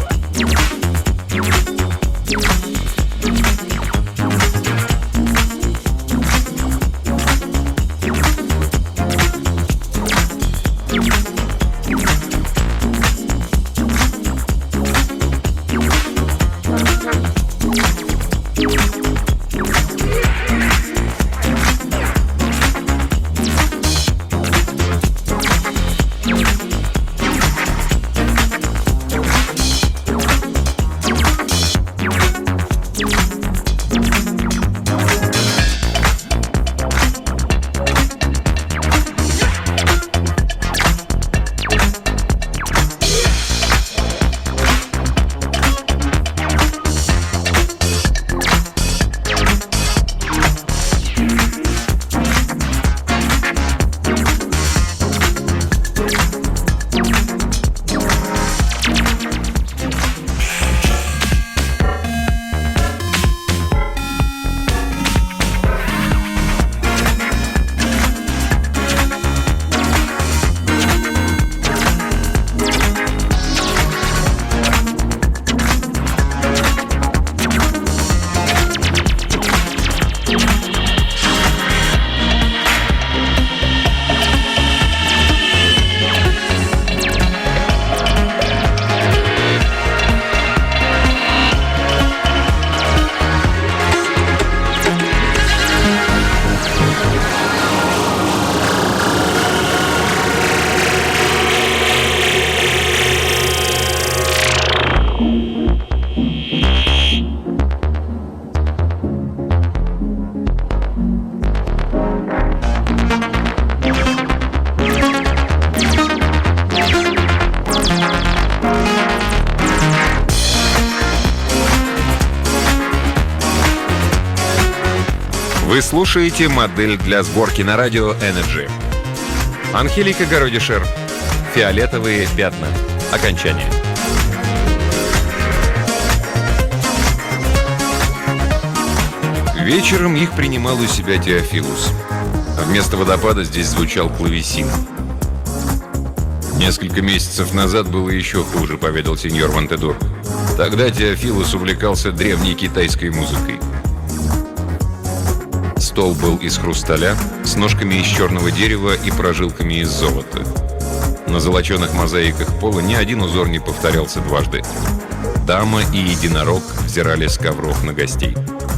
Speaker 4: Вы слушаете «Модель для сборки» на радио Energy. Анхелика Городишер. «Фиолетовые пятна». Окончание. Вечером их принимал у себя Теофилус. А вместо водопада здесь звучал клавесин. Несколько месяцев назад было еще хуже, поведал сеньор Монтедор. Тогда Теофилус увлекался древней китайской музыкой. Стол был из хрусталя, с ножками из черного дерева и прожилками из золота. На золоченых мозаиках пола ни один узор не повторялся дважды. Дама и единорог взирали с ковров на гостей.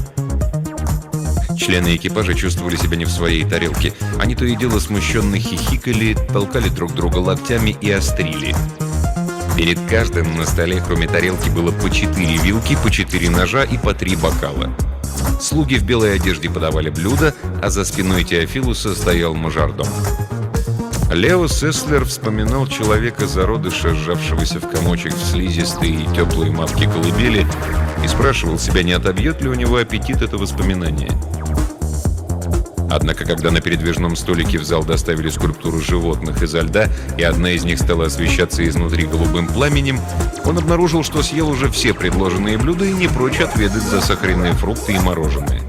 Speaker 4: Члены экипажа чувствовали себя не в своей тарелке. Они то и дело смущенно хихикали, толкали друг друга локтями и острили. Перед каждым на столе, кроме тарелки, было по четыре вилки, по четыре ножа и по три бокала. Слуги в белой одежде подавали блюда, а за спиной Теофилуса стоял мажордом. Лео Сеслер вспоминал человека зародыша, сжавшегося в комочек в слизистой и теплой матке колыбели, и спрашивал себя, не отобьет ли у него аппетит это воспоминание. Однако, когда на передвижном столике в зал доставили скульптуру животных изо льда, и одна из них стала освещаться изнутри голубым пламенем, он обнаружил, что съел уже все предложенные блюда и не прочь отведать засахаренные фрукты и мороженое.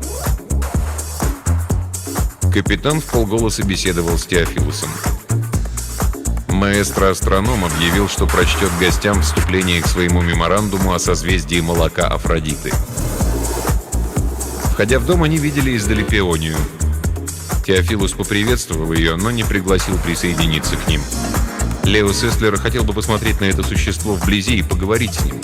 Speaker 4: Капитан вполголоса беседовал с Теофилусом. Маэстро-астроном объявил, что прочтет гостям вступление к своему меморандуму о созвездии молока Афродиты. Входя в дом, они видели издали Пеонию. Теофилус поприветствовал ее, но не пригласил присоединиться к ним. Лео Сеслер хотел бы посмотреть на это существо вблизи и поговорить с ним.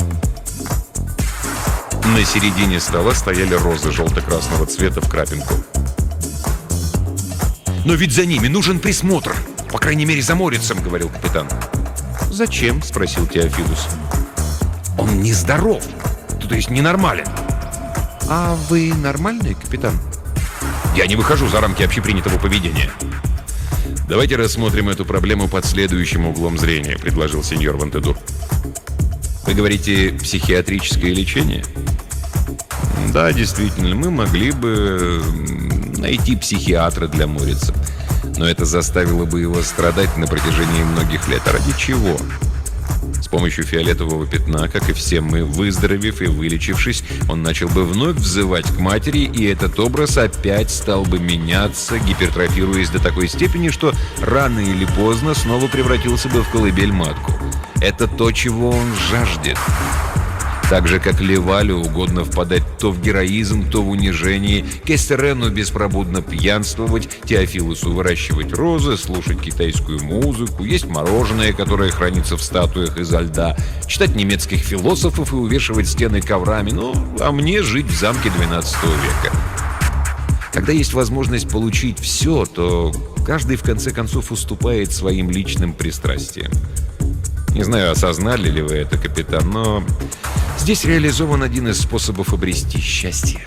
Speaker 4: На середине стола стояли розы желто-красного цвета в крапинку. Но ведь за ними нужен присмотр. По крайней мере, за Морицем, говорил капитан.
Speaker 1: «Зачем?» — спросил Теофилус.
Speaker 4: Он нездоров, то есть ненормален.
Speaker 1: «А вы нормальный, капитан?»
Speaker 4: Я не выхожу за рамки общепринятого поведения.
Speaker 1: «Давайте рассмотрим эту проблему под следующим углом зрения», — предложил сеньор Вантедур. «Вы говорите, психиатрическое лечение?» «Да, действительно, мы могли бы найти психиатра для Морица. Но это заставило бы его страдать на протяжении многих лет. А ради чего? С помощью фиолетового пятна, как и все мы, выздоровев и вылечившись, он начал бы вновь взывать к матери, и этот образ опять стал бы меняться, гипертрофируясь до такой степени, что рано или поздно снова превратился бы в колыбель-матку. Это то, чего он жаждет. Так же, как Левалю угодно впадать то в героизм, то в унижение, Кестерену беспробудно пьянствовать, Теофилусу выращивать розы, слушать китайскую музыку, есть мороженое, которое хранится в статуях изо льда, читать немецких философов и увешивать стены коврами, ну, а мне жить в замке двенадцатого века. Когда есть возможность получить все, то каждый в конце концов уступает своим личным пристрастиям. Не знаю, осознали ли вы это, капитан, но здесь реализован один из способов обрести счастье.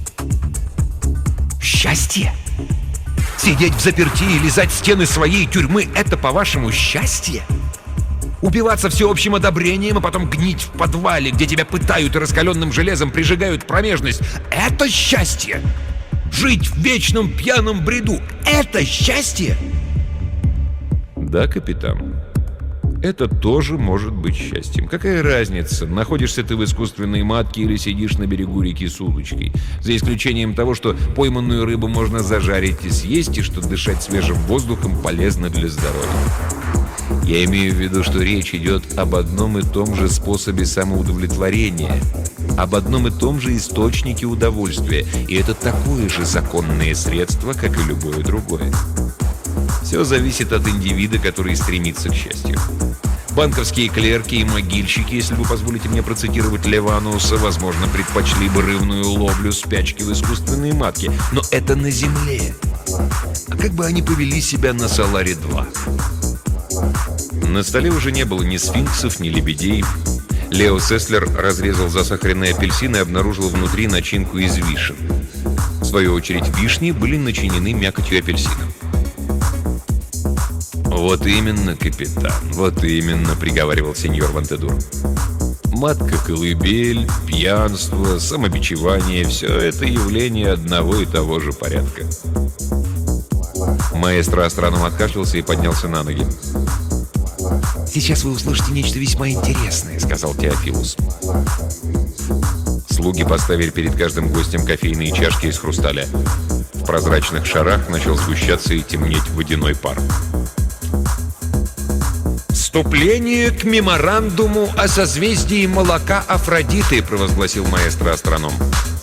Speaker 5: Счастье? Сидеть в заперти и лизать стены своей тюрьмы — это, по-вашему, счастье? Убиваться всеобщим одобрением, а потом гнить в подвале, где тебя пытают и раскаленным железом прижигают промежность — это счастье? Жить в вечном пьяном бреду — это счастье?
Speaker 1: Да, капитан. Это тоже может быть счастьем. Какая разница, находишься ты в искусственной матке или сидишь на берегу реки с удочкой? За исключением того, что пойманную рыбу можно зажарить и съесть, и что дышать свежим воздухом полезно для здоровья. Я имею в виду, что речь идет об одном и том же способе самоудовлетворения, об одном и том же источнике удовольствия, и это такое же законное средство, как и любое другое. Все зависит от индивида, который стремится к счастью. Банковские клерки и могильщики, если вы позволите мне процитировать Левануса, возможно, предпочли бы рыбную ловлю спячки в искусственной матке. Но это на земле. А как бы они повели себя на Соларе-два? На столе уже не было ни сфинксов, ни лебедей. Лео Сеслер разрезал засахаренный апельсин и обнаружил внутри начинку из вишен. В свою очередь, вишни были начинены мякотью апельсина. «Вот именно, капитан, вот именно», — приговаривал сеньор Вантедур. «Матка-колыбель, пьянство, самобичевание — все это явление одного и того же порядка». Маэстро-астроном откашлялся и поднялся на ноги.
Speaker 5: «Сейчас вы услышите нечто весьма интересное», — сказал Теофилус.
Speaker 1: Слуги поставили перед каждым гостем кофейные чашки из хрусталя. В прозрачных шарах начал сгущаться и темнеть водяной пар.
Speaker 4: «Вступление к меморандуму о созвездии молока Афродиты», — провозгласил маэстро-астроном.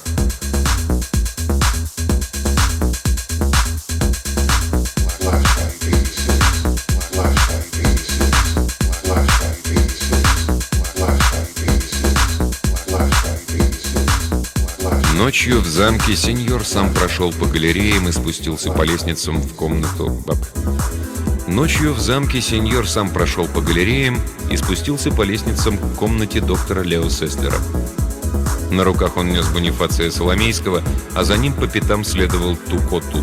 Speaker 4: Ночью в замке сеньор сам прошел по галереям и спустился по лестницам в комнату баб. Ночью в замке сеньор сам прошел по галереям и спустился по лестницам к комнате доктора Лео Сеслера. На руках он нес Бонифация Соломейского, а за ним по пятам следовал Туко-Тут.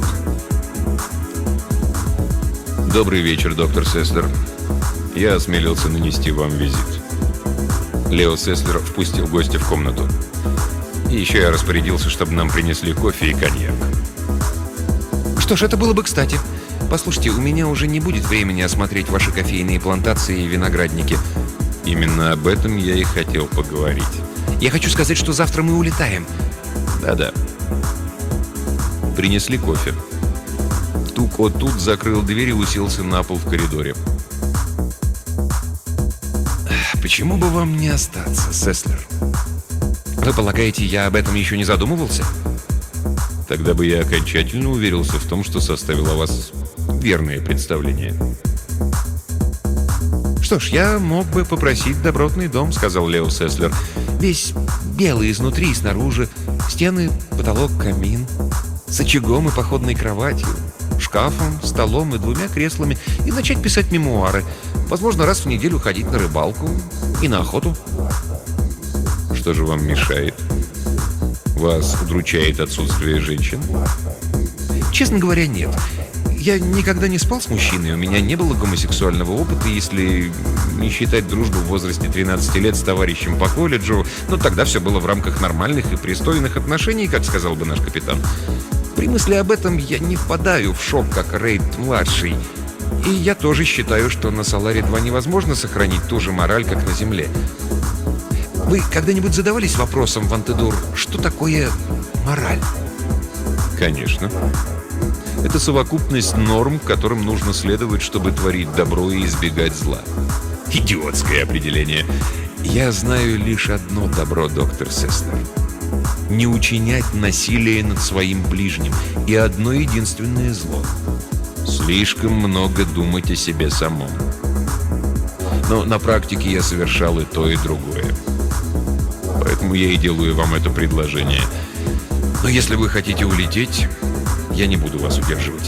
Speaker 4: «Добрый вечер, доктор Сеслер. Я осмелился нанести вам визит». Лео Сеслер впустил гостя в комнату. И еще я распорядился, чтобы нам принесли кофе и коньяк. Что ж, это было бы кстати. Послушайте, у меня уже не будет времени осмотреть ваши кофейные плантации и виноградники.
Speaker 1: Именно об этом я и хотел поговорить.
Speaker 4: Я хочу сказать, что завтра мы улетаем.
Speaker 1: Да-да. Принесли кофе. Туко-Тут закрыл дверь и уселся на пол в коридоре.
Speaker 4: Почему бы вам не остаться, Сеслер? Вы полагаете, я об этом еще не задумывался?
Speaker 1: Тогда бы я окончательно уверился в том, что составил о вас верное представление.
Speaker 4: «Что ж, я мог бы попросить добротный дом», — сказал Лео Сеслер. «Весь белый изнутри и снаружи, стены, потолок, камин, с очагом и походной кроватью. шкафом, столом и двумя креслами и начать писать мемуары. Возможно, раз в неделю ходить на рыбалку и на охоту.
Speaker 1: Что же вам мешает? Вас удручает отсутствие женщин?
Speaker 4: Честно говоря, нет. Я никогда не спал с мужчиной, у меня не было гомосексуального опыта, если не считать дружбу в возрасте тринадцати лет с товарищем по колледжу. Но тогда все было в рамках нормальных и пристойных отношений, как сказал бы наш капитан. При мысли об этом я не впадаю в шок, как Рейд-младший. И я тоже считаю, что на Соларе два невозможно сохранить ту же мораль, как на Земле. Вы когда-нибудь задавались вопросом, Вантедур, что такое мораль?
Speaker 1: Конечно. Это совокупность норм, которым нужно следовать, чтобы творить добро и избегать зла. Идиотское определение.
Speaker 4: Я знаю лишь одно добро, доктор Сеслер. Не учинять насилие над своим ближним. И одно единственное зло. Слишком много думать о себе самом. Но на практике я совершал и то, и другое. Поэтому я и делаю вам это предложение. Но если вы хотите улететь, я не буду вас удерживать.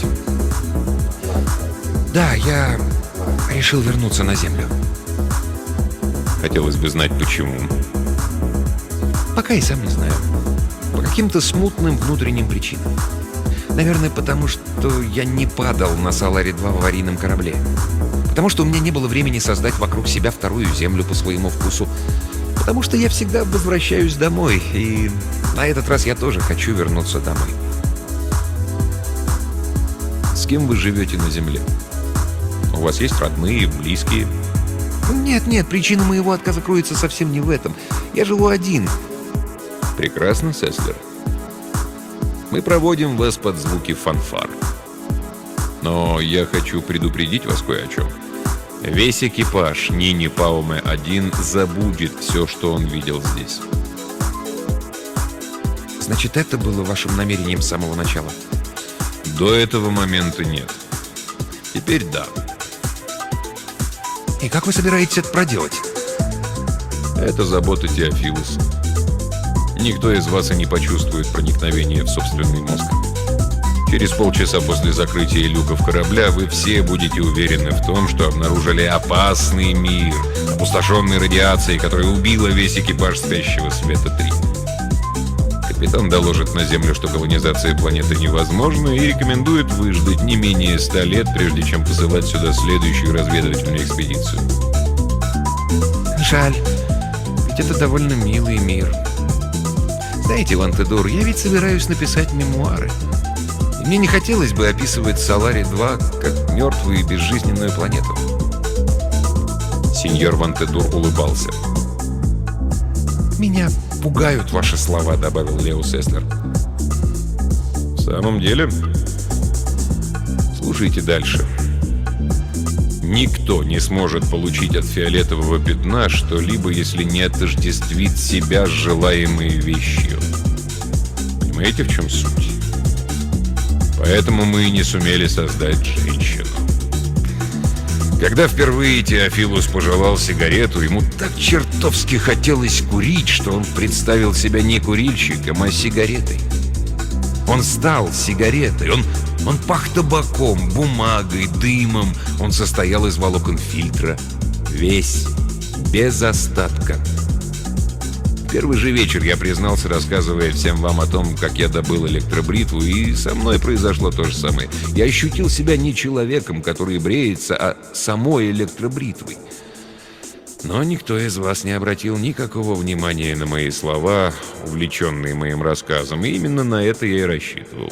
Speaker 4: Да, я решил вернуться на Землю.
Speaker 1: Хотелось бы знать, почему.
Speaker 4: Пока и сам не знаю. По каким-то смутным внутренним причинам. Наверное, потому что я не падал на Соларе два в аварийном корабле. Потому что у меня не было времени создать вокруг себя вторую Землю по своему вкусу. Потому что я всегда возвращаюсь домой. И на этот раз я тоже хочу вернуться домой.
Speaker 1: С кем вы живете на Земле? У вас есть родные, близкие?
Speaker 4: Нет, нет, причина моего отказа кроется совсем не в этом. Я живу один.
Speaker 1: Прекрасно, Сеслер. Мы проводим вас под звуки фанфар. Но я хочу предупредить вас кое о чем. Весь экипаж Нини Пауме один забудет все, что он видел здесь.
Speaker 4: Значит, это было вашим намерением с самого начала?
Speaker 1: До этого момента нет. Теперь да.
Speaker 4: И как вы собираетесь это проделать?
Speaker 1: Это забота Теофилуса. Никто из вас и не почувствует проникновения в собственный мозг. Через полчаса после закрытия люков корабля вы все будете уверены в том, что обнаружили опасный мир, опустошенный радиацией, которая убила весь экипаж спящего Света-три. Капитан доложит на Землю, что колонизация планеты невозможна, и рекомендует выждать не менее ста лет, прежде чем посылать сюда следующую разведывательную экспедицию.
Speaker 4: Жаль, ведь это довольно милый мир. Знаете, Вантедур, я ведь собираюсь написать мемуары. И мне не хотелось бы описывать Соларе два как мертвую и безжизненную планету.
Speaker 1: Сеньор Вантедур улыбался.
Speaker 4: Меня пугают ваши слова, добавил Лео Сеслер.
Speaker 1: В самом деле? Слушайте дальше. Никто не сможет получить от фиолетового пятна что-либо, если не отождествит себя с желаемой вещью. Понимаете, в чем суть? Поэтому мы и не сумели создать женщину. Когда впервые Теофилус пожелал сигарету, ему так чертовски хотелось курить, что он представил себя не курильщиком, а сигаретой. Он стал сигаретой, он, он пах табаком, бумагой, дымом, он состоял из волокон фильтра. Весь, без остатка. В первый же вечер я признался, рассказывая всем вам о том, как я добыл электробритву, и со мной произошло то же самое. Я ощутил себя не человеком, который бреется, а самой электробритвой. Но никто из вас не обратил никакого внимания на мои слова, увлеченные моим рассказом, и именно на это я и рассчитывал.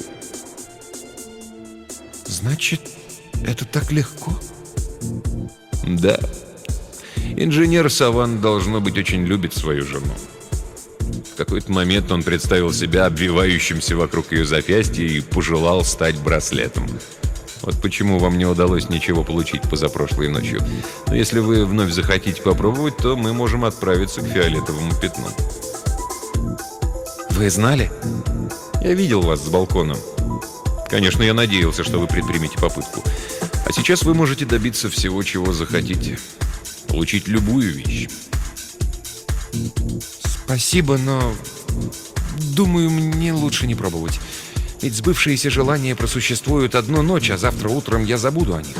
Speaker 4: Значит, это так легко?
Speaker 1: Да. Инженер Саван, должно быть, очень любит свою жену. В какой-то момент он представил себя обвивающимся вокруг ее запястья и пожелал стать браслетом. Вот почему вам не удалось ничего получить позапрошлой ночью. Но если вы вновь захотите попробовать, то мы можем отправиться к фиолетовому пятну.
Speaker 4: Вы знали?
Speaker 1: Я видел вас с балкона. Конечно, я надеялся, что вы предпримете попытку. А сейчас вы можете добиться всего, чего захотите. Получить любую вещь.
Speaker 4: Спасибо, но думаю, мне лучше не пробовать. Ведь сбывшиеся желания просуществуют одну ночь, а завтра утром я забуду о них.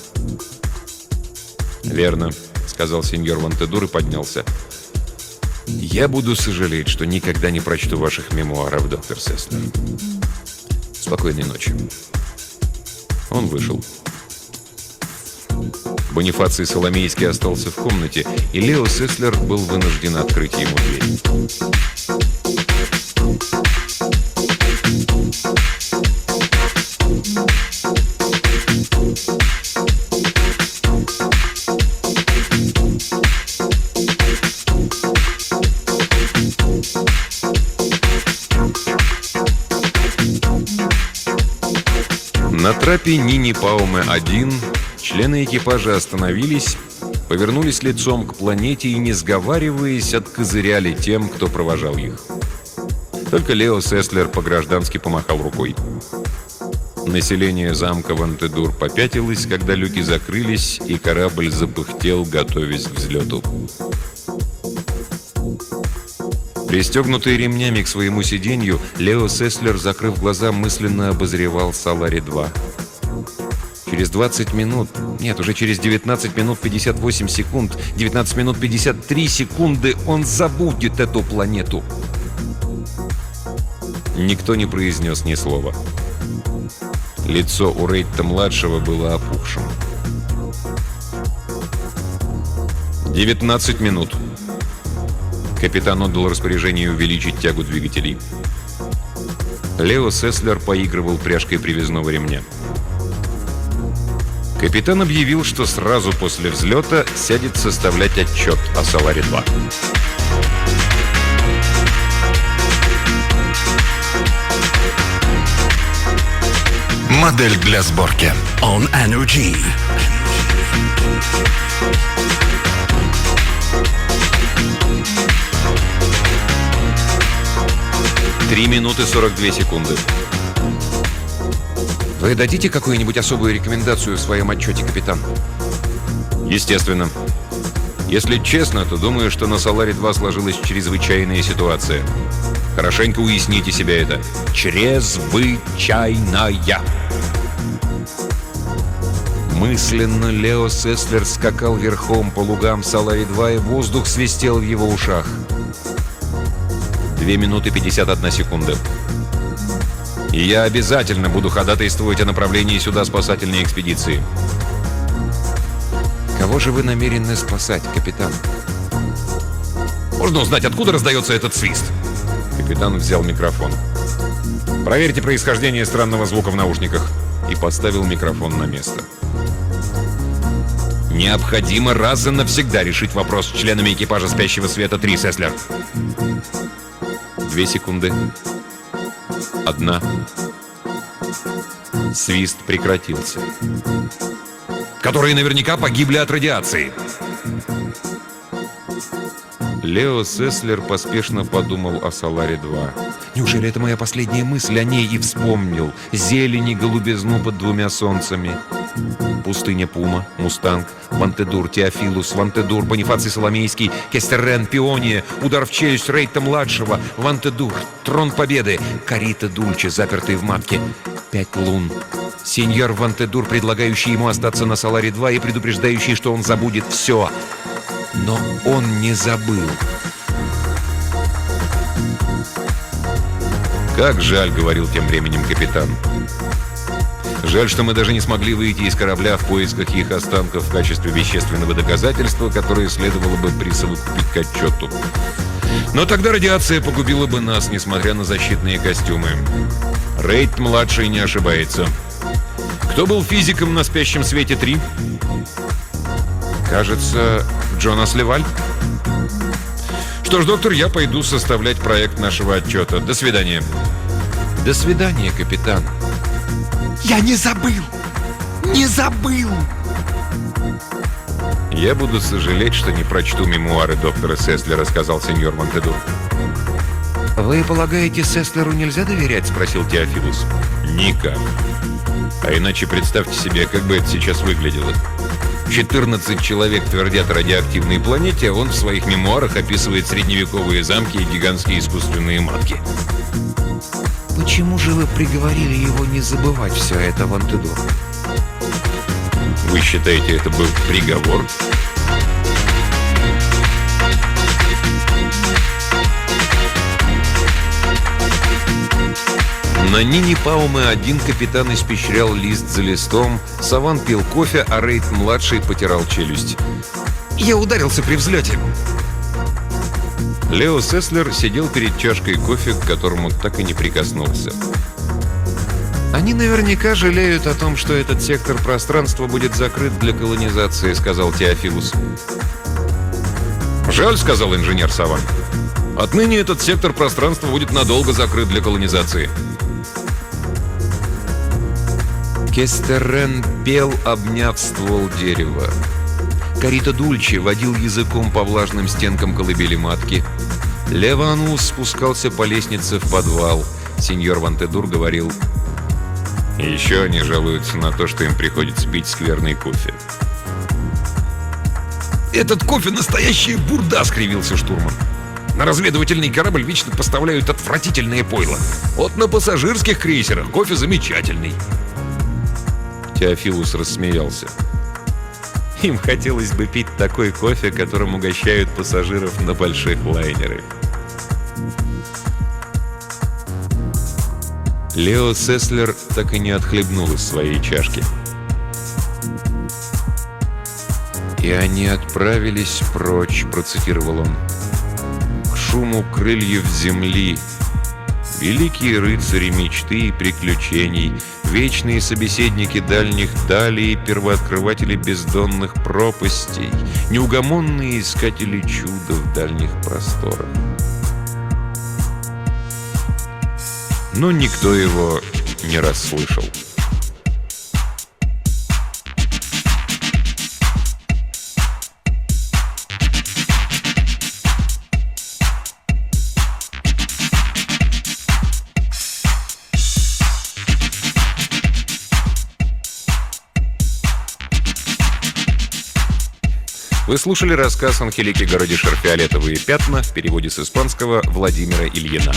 Speaker 4: «Верно», — сказал сеньор Вантедур и поднялся. «Я буду сожалеть, что никогда не прочту ваших мемуаров, доктор Сеслер. Спокойной ночи». Он вышел. Бонифаций Соломейский остался в комнате, и Лео Сеслер был вынужден открыть ему дверь. На трапе Нини Пауме один члены экипажа остановились, повернулись лицом к планете и, не сговариваясь, откозыряли тем, кто провожал их. Только Лео Сеслер по-граждански помахал рукой. Население замка Вантедур попятилось, когда люки закрылись, и корабль запыхтел, готовясь к взлету. Пристегнутый ремнями к своему сиденью, Лео Сеслер, закрыв глаза, мысленно обозревал Солари два. Через двадцать минут, нет, уже через девятнадцать минут пятьдесят восемь секунд, девятнадцать минут пятьдесят три секунды он забудет эту планету. Никто не произнес ни слова. Лицо у Рейта-младшего было опухшим. девятнадцать минут. Капитан отдал распоряжение увеличить тягу двигателей. Лео Сеслер поигрывал пряжкой привязного ремня. Капитан объявил, что сразу после взлета сядет составлять отчет о Солари два.
Speaker 3: Модель для сборки. On Energy.
Speaker 4: Три минуты сорок две секунды. Вы дадите какую-нибудь особую рекомендацию в своем отчете, капитан? Естественно. Если честно, то думаю, что на Солари два сложилась чрезвычайная ситуация. Хорошенько уясните себе это. Чрезвычайная. Мысленно Лео Сеслер скакал верхом по лугам Солари два, и воздух свистел в его ушах. две минуты пятьдесят одна секунда. И я обязательно буду ходатайствовать о направлении сюда спасательной экспедиции. Кого же вы намерены спасать, капитан? Можно узнать, откуда раздается этот свист? Капитан взял микрофон. Проверьте происхождение странного звука в наушниках. И поставил микрофон на место. Необходимо раз и навсегда решить вопрос с членами экипажа «Спящего света три», Сеслер. Две секунды. Одна. Свист прекратился. Которые наверняка погибли от радиации. Лео Сеслер поспешно подумал о Солари два. Неужели это моя последняя мысль о ней, и вспомнил зелень и голубизну под двумя солнцами? Пустыня Пума, Мустанг, Вантедур, Теофилус, Вантедур, Бонифаций Соломейский, Кестерен, Пиония, удар в челюсть Рейта-младшего, Вантедур, Трон Победы, Карита Дульче, запертый в матке, пять лун. Сеньор Вантедур, предлагающий ему остаться на Солари два и предупреждающий, что он забудет все. Но он не забыл. «Как жаль», — говорил тем временем капитан. «Жаль, что мы даже не смогли выйти из корабля в поисках их останков в качестве вещественного доказательства, которое следовало бы присовокупить к отчету. Но тогда радиация погубила бы нас, несмотря на защитные костюмы. Рейт-младший не ошибается. Кто был физиком на «Спящем свете три»? Кажется, Джонас Леваль. Что ж, доктор, я пойду составлять проект нашего отчета. До свидания». «До свидания, капитан».
Speaker 5: Я не забыл! Не забыл!
Speaker 4: «Я буду сожалеть, что не прочту мемуары доктора Сеслера», — сказал сеньор Вантедур. «Вы полагаете, Сеслеру нельзя доверять?» — спросил Теофилус. «Никак. А иначе представьте себе, как бы это сейчас выглядело. четырнадцать человек твердят о радиоактивной планете, а он в своих мемуарах описывает средневековые замки и гигантские искусственные матки.
Speaker 5: Почему же вы приговорили его не забывать все это, Вантедор?
Speaker 4: Вы считаете, это был приговор? На Нине Пауме один капитан испещрял лист за листом, Саван пил кофе, а Рейд-младший потирал челюсть. «Я ударился при взлете». Лео Сеслер сидел перед чашкой кофе, к которому так и не прикоснулся. «Они наверняка жалеют о том, что этот сектор пространства будет закрыт для колонизации», — сказал Теофилус. «Жаль», — сказал инженер Саван. «Отныне этот сектор пространства будет надолго закрыт для колонизации». Кестерен пел, обняв ствол дерева. Карита Дульче водил языком по влажным стенкам колыбели матки. Леванус спускался по лестнице в подвал. Сеньор Вантедур говорил: «И еще они жалуются на то, что им приходится пить скверный кофе». «Этот кофе — настоящая бурда!» — скривился штурман. «На разведывательный корабль вечно поставляют отвратительное пойло. Вот на пассажирских крейсерах кофе замечательный». Теофилус рассмеялся. Им хотелось бы пить такой кофе, которым угощают пассажиров на больших лайнерах. Лео Сеслер так и не отхлебнул из своей чашки. «И они отправились прочь», — процитировал он, — «к шуму крыльев земли. Великие рыцари мечты и приключений, вечные собеседники дальних далей, первооткрыватели бездонных пропастей, неугомонные искатели чуда в дальних просторах». Но никто его не расслышал. Вы слушали рассказ Анхелики Городишер «Фиолетовые пятна» в переводе с испанского Владимира Ильина.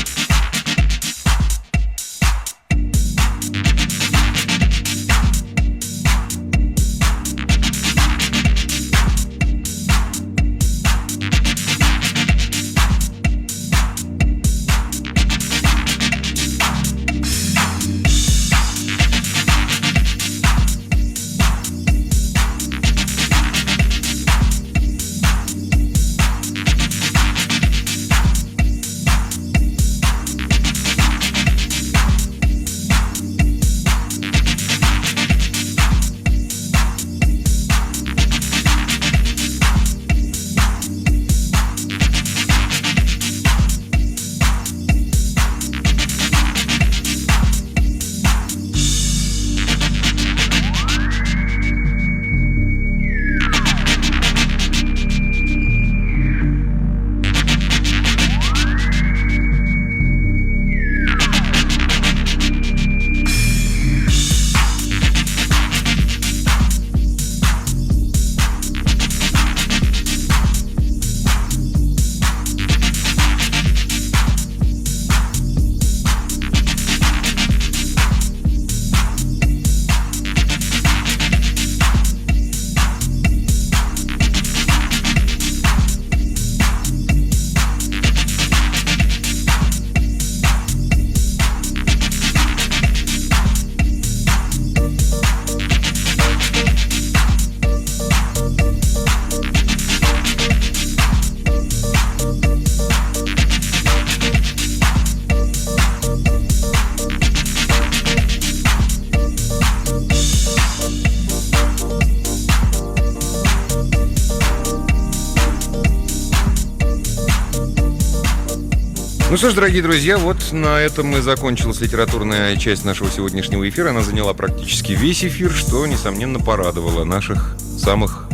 Speaker 4: Ну что ж, дорогие друзья, вот на этом и закончилась литературная часть нашего сегодняшнего эфира. Она заняла практически весь эфир, что, несомненно, порадовало наших самых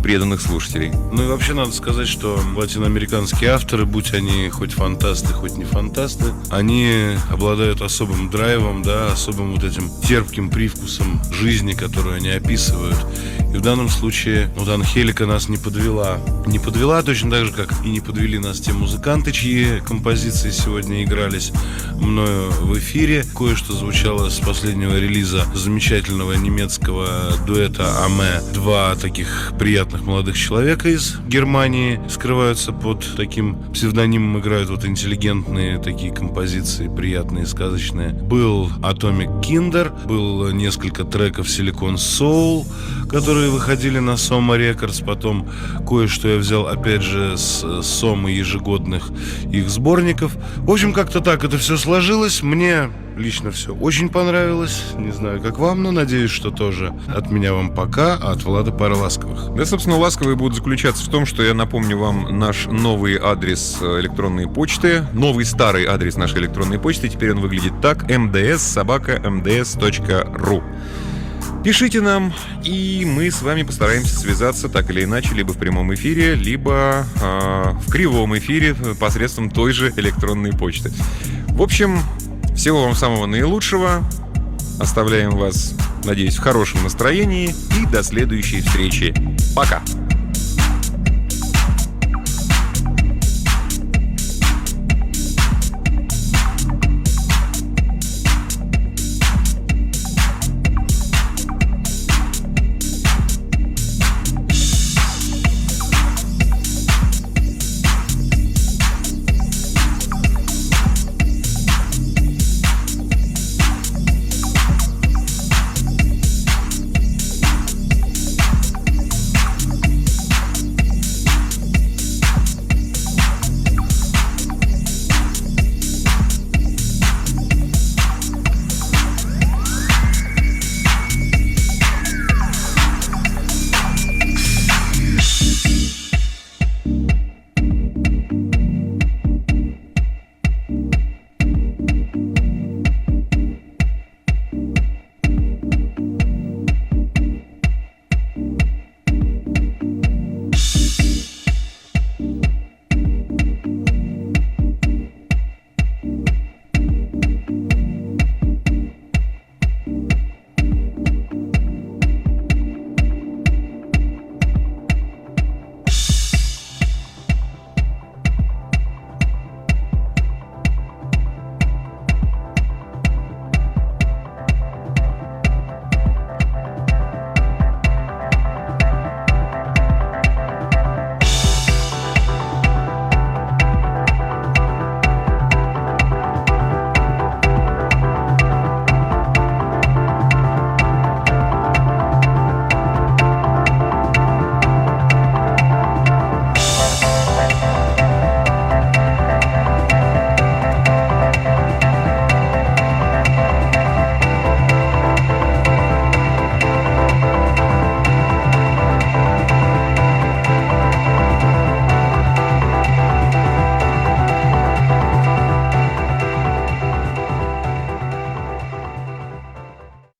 Speaker 1: преданных слушателей.
Speaker 2: Ну и вообще надо сказать, что латиноамериканские авторы, будь они хоть фантасты, хоть не фантасты, они обладают особым драйвом, да, особым вот этим терпким привкусом жизни, которую они описывают. И в данном случае вот Анхелика нас не подвела. Не подвела точно так же, как и не подвели нас те музыканты, чьи композиции сегодня игрались мною в эфире. Кое-что звучало с последнего релиза замечательного немецкого дуэта Аме. Два таких приятных молодых человека из Германии скрываются под таким псевдонимом, играют вот интеллигентные такие композиции, приятные, сказочные. Был Atomic Kinder, был несколько треков Silicon Soul, которые выходили на Soma Records. Потом кое-что я взял, опять же, с Сомы ежегодных их сборников. В общем, как-то так это все сложилось. Мне лично все очень понравилось. Не знаю, как вам, но надеюсь, что тоже. От меня вам пока, а от Влада пара ласковых.
Speaker 1: Да, собственно, ласковые будут заключаться в том, что я напомню вам наш новый адрес электронной почты. Новый старый адрес нашей электронной почты. Теперь он выглядит так: эм дэ эс собака эм дэ эс точка ру. Пишите нам, и мы с вами постараемся связаться так или иначе, либо в прямом эфире, либо э, в кривом эфире посредством той же электронной почты. В общем, всего вам самого наилучшего. Оставляем вас, надеюсь, в хорошем настроении. И до следующей встречи. Пока!